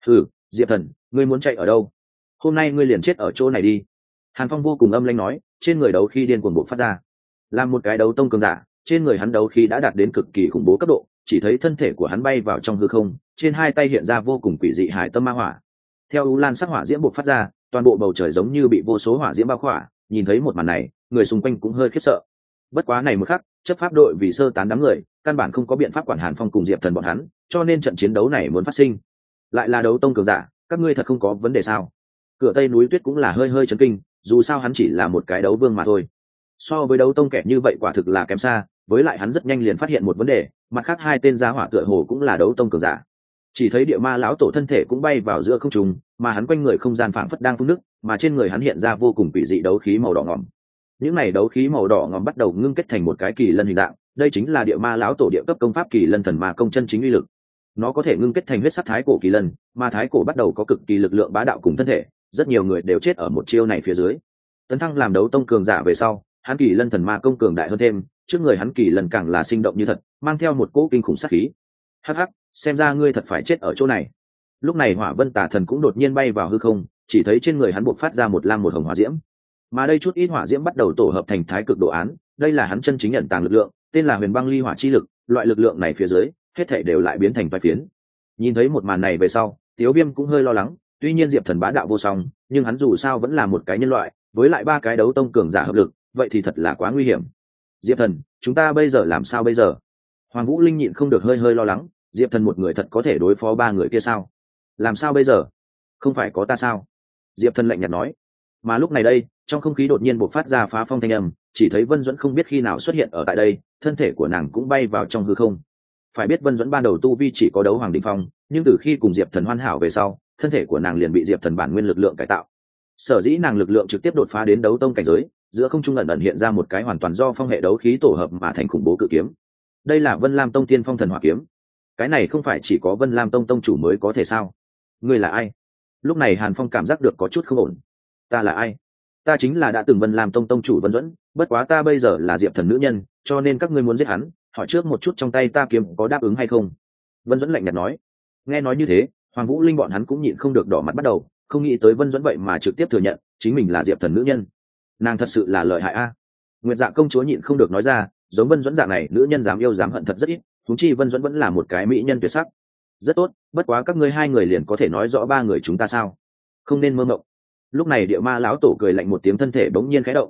[SPEAKER 1] Diệp thần, ngươi muốn chạy ở đâu? Hôm nay ngươi liền chết ở chỗ này đi. Hàn Phong vô cùng âm lãnh nói, trên người đấu khí điên cuồng bộc phát ra. Làm một cái đấu tông cường giả, trên người hắn đấu khí đã đạt đến cực kỳ khủng bố cấp độ, chỉ thấy thân thể của hắn bay vào trong hư không, trên hai tay hiện ra vô cùng quỷ dị hải tâm ma hỏa. Theo u lan sắc hỏa diễm bộc phát ra, toàn bộ bầu trời giống như bị vô số hỏa diễm bao khỏa, nhìn thấy một màn này, người xung quanh cũng hơi khiếp sợ. Bất quá này một khắc, chấp pháp đội vì sơ tán đám người, căn bản không có biện pháp quản Hàn Phong cùng Diệp Thần bọn hắn, cho nên trận chiến đấu này muốn phát sinh. Lại là đấu tông cường giả, các ngươi thật không có vấn đề sao? Cửa tây núi tuyết cũng là hơi hơi chấn kinh, dù sao hắn chỉ là một cái đấu vương mà thôi, so với đấu tông kẻ như vậy quả thực là kém xa, với lại hắn rất nhanh liền phát hiện một vấn đề, mặt khác hai tên gia hỏa tựa hồ cũng là đấu tông cường giả. Chỉ thấy địa ma lão tổ thân thể cũng bay vào giữa không trung, mà hắn quanh người không gian phảng phất đang phun nước, mà trên người hắn hiện ra vô cùng quỷ dị đấu khí màu đỏ ngòm. Những này đấu khí màu đỏ ngòm bắt đầu ngưng kết thành một cái kỳ lân hình dạng, đây chính là địa ma lão tổ địa cấp công pháp kỳ lân thần ma công chân chính uy lực. Nó có thể ngưng kết thành huyết sắc thái cổ kỳ lân, mà thái cổ bắt đầu có cực kỳ lực lượng bá đạo cùng thân thể, rất nhiều người đều chết ở một chiêu này phía dưới. Tấn thăng làm đấu tông cường giả về sau, hắn kỳ lân thần ma công cường đại hơn thêm, trước người hắn kỳ lân càng là sinh động như thật, mang theo một cỗ kinh khủng sát khí. Hắc hắc, xem ra ngươi thật phải chết ở chỗ này. Lúc này Hỏa Vân Tà Thần cũng đột nhiên bay vào hư không, chỉ thấy trên người hắn bộc phát ra một lam một hồng hỏa diễm, mà đây chút ít hỏa diễm bắt đầu tổ hợp thành thái cực đồ án, đây là hắn chân chính ẩn tàng lực lượng, tên là Huyền Băng Ly Hỏa chi lực, loại lực lượng này phía dưới, hết thảy đều lại biến thành vài phiến. Nhìn thấy một màn này về sau, Tiếu Viêm cũng hơi lo lắng, tuy nhiên Diệp Thần bá đạo vô song, nhưng hắn dù sao vẫn là một cái nhân loại, với lại ba cái đấu tông cường giả hợp lực, vậy thì thật là quá nguy hiểm. Diệp Thần, chúng ta bây giờ làm sao bây giờ? Hoàng Vũ Linh nhịn không được hơi lo lắng, Diệp Thần một người thật có thể đối phó ba người kia sao? Làm sao bây giờ? Không phải có ta sao? Diệp Thần lạnh nhạt nói. Mà lúc này đây, trong không khí đột nhiên bộc phát ra phá phong thanh âm, chỉ thấy Vân Duẫn không biết khi nào xuất hiện ở tại đây, thân thể của nàng cũng bay vào trong hư không. Phải biết Vân Duẫn ban đầu tu vi chỉ có đấu hoàng đỉnh phong, nhưng từ khi cùng Diệp Thần hoàn hảo về sau, thân thể của nàng liền bị Diệp Thần bản nguyên lực lượng cải tạo. Sở dĩ nàng lực lượng trực tiếp đột phá đến đấu tông cảnh giới, giữa không trung ẩn ẩn hiện ra một cái hoàn toàn do phong hệ đấu khí tổ hợp mà thành khủng bố cự kiếm. Đây là Vân Lam Tông Tiên Phong Thần Hỏa Kiếm. Cái này không phải chỉ có Vân Lam Tông tông chủ mới có thể sao? Ngươi là ai? Lúc này Hàn Phong cảm giác được có chút không ổn. Ta là ai? Ta chính là đã từng Vân Lam Tông tông chủ Vân Duẫn, bất quá ta bây giờ là Diệp Thần nữ nhân, cho nên các ngươi muốn giết hắn, hỏi trước một chút trong tay ta kiếm có đáp ứng hay không. Vân Duẫn lạnh nhạt nói. Nghe nói như thế, Hoàng Vũ Linh bọn hắn cũng nhịn không được đỏ mặt bắt đầu, không nghĩ tới Vân Duẫn vậy mà trực tiếp thừa nhận chính mình là Diệp Thần nữ nhân. Nàng thật sự là lợi hại a. Nguyệt Dạ công chúa nhịn không được nói ra, giống Vân Duẫn dạng này nữ nhân dám yêu dám hận thật rất ít, huống chi Vân Duẫn vẫn là một cái mỹ nhân tuyệt sắc. Rất tốt, bất quá các ngươi hai người liền có thể nói rõ ba người chúng ta sao? Không nên mơ mộng. Lúc này địa ma lão tổ cười lạnh một tiếng, thân thể bỗng nhiên khẽ động.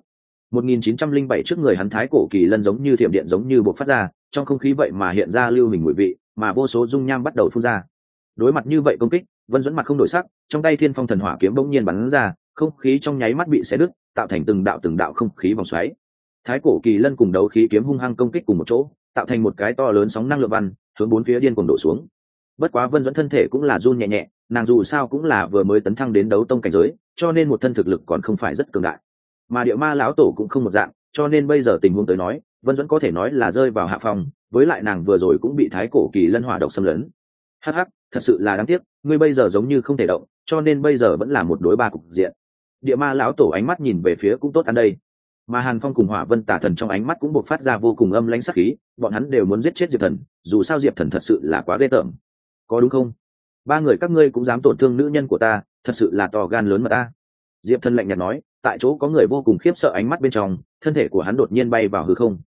[SPEAKER 1] 1907 trước người hắn thái cổ kỳ lân giống như thiểm điện giống như bộc phát ra, trong không khí vậy mà hiện ra lưu hình mùi vị, mà vô số dung nham bắt đầu phun ra. Đối mặt như vậy công kích, Vân Duẫn mặt không đổi sắc, trong tay Thiên Phong Thần Hỏa kiếm bỗng nhiên bắn ra, không khí trong nháy mắt bị xé đứt, tạo thành từng đạo không khí vòng xoáy. Thái cổ kỳ lân cùng đấu khí kiếm hung hăng công kích cùng một chỗ, tạo thành một cái to lớn sóng năng lượng văn, hướng bốn phía điên cuồng đổ xuống. Bất quá Vân Duẫn thân thể cũng là run nhẹ nhẹ, nàng dù sao cũng là vừa mới tấn thăng đến đấu tông cảnh giới, cho nên một thân thực lực còn không phải rất cường đại. Mà địa ma lão tổ cũng không một dạng, cho nên bây giờ tình huống tới nói, Vân Duẫn có thể nói là rơi vào hạ phòng, với lại nàng vừa rồi cũng bị thái cổ kỳ lân hỏa độc xâm lấn. Hắc hắc, thật sự là đáng tiếc, ngươi bây giờ giống như không thể động, cho nên bây giờ vẫn là một đối ba cục diện. Địa ma lão tổ ánh mắt nhìn về phía cũng tốt ăn đây. Mà Hàn Phong cùng Hỏa Vân Tà Thần trong ánh mắt cũng bộc phát ra vô cùng âm lãnh sắc khí, bọn hắn đều muốn giết chết Diệp Thần, dù sao Diệp Thần thật sự là quá ghê tởm. Có đúng không? Ba người các ngươi cũng dám tổn thương nữ nhân của ta, thật sự là to gan lớn mà ta. Diệp Thần lạnh nhạt nói, tại chỗ có người vô cùng khiếp sợ, ánh mắt bên trong, thân thể của hắn đột nhiên bay vào hư không.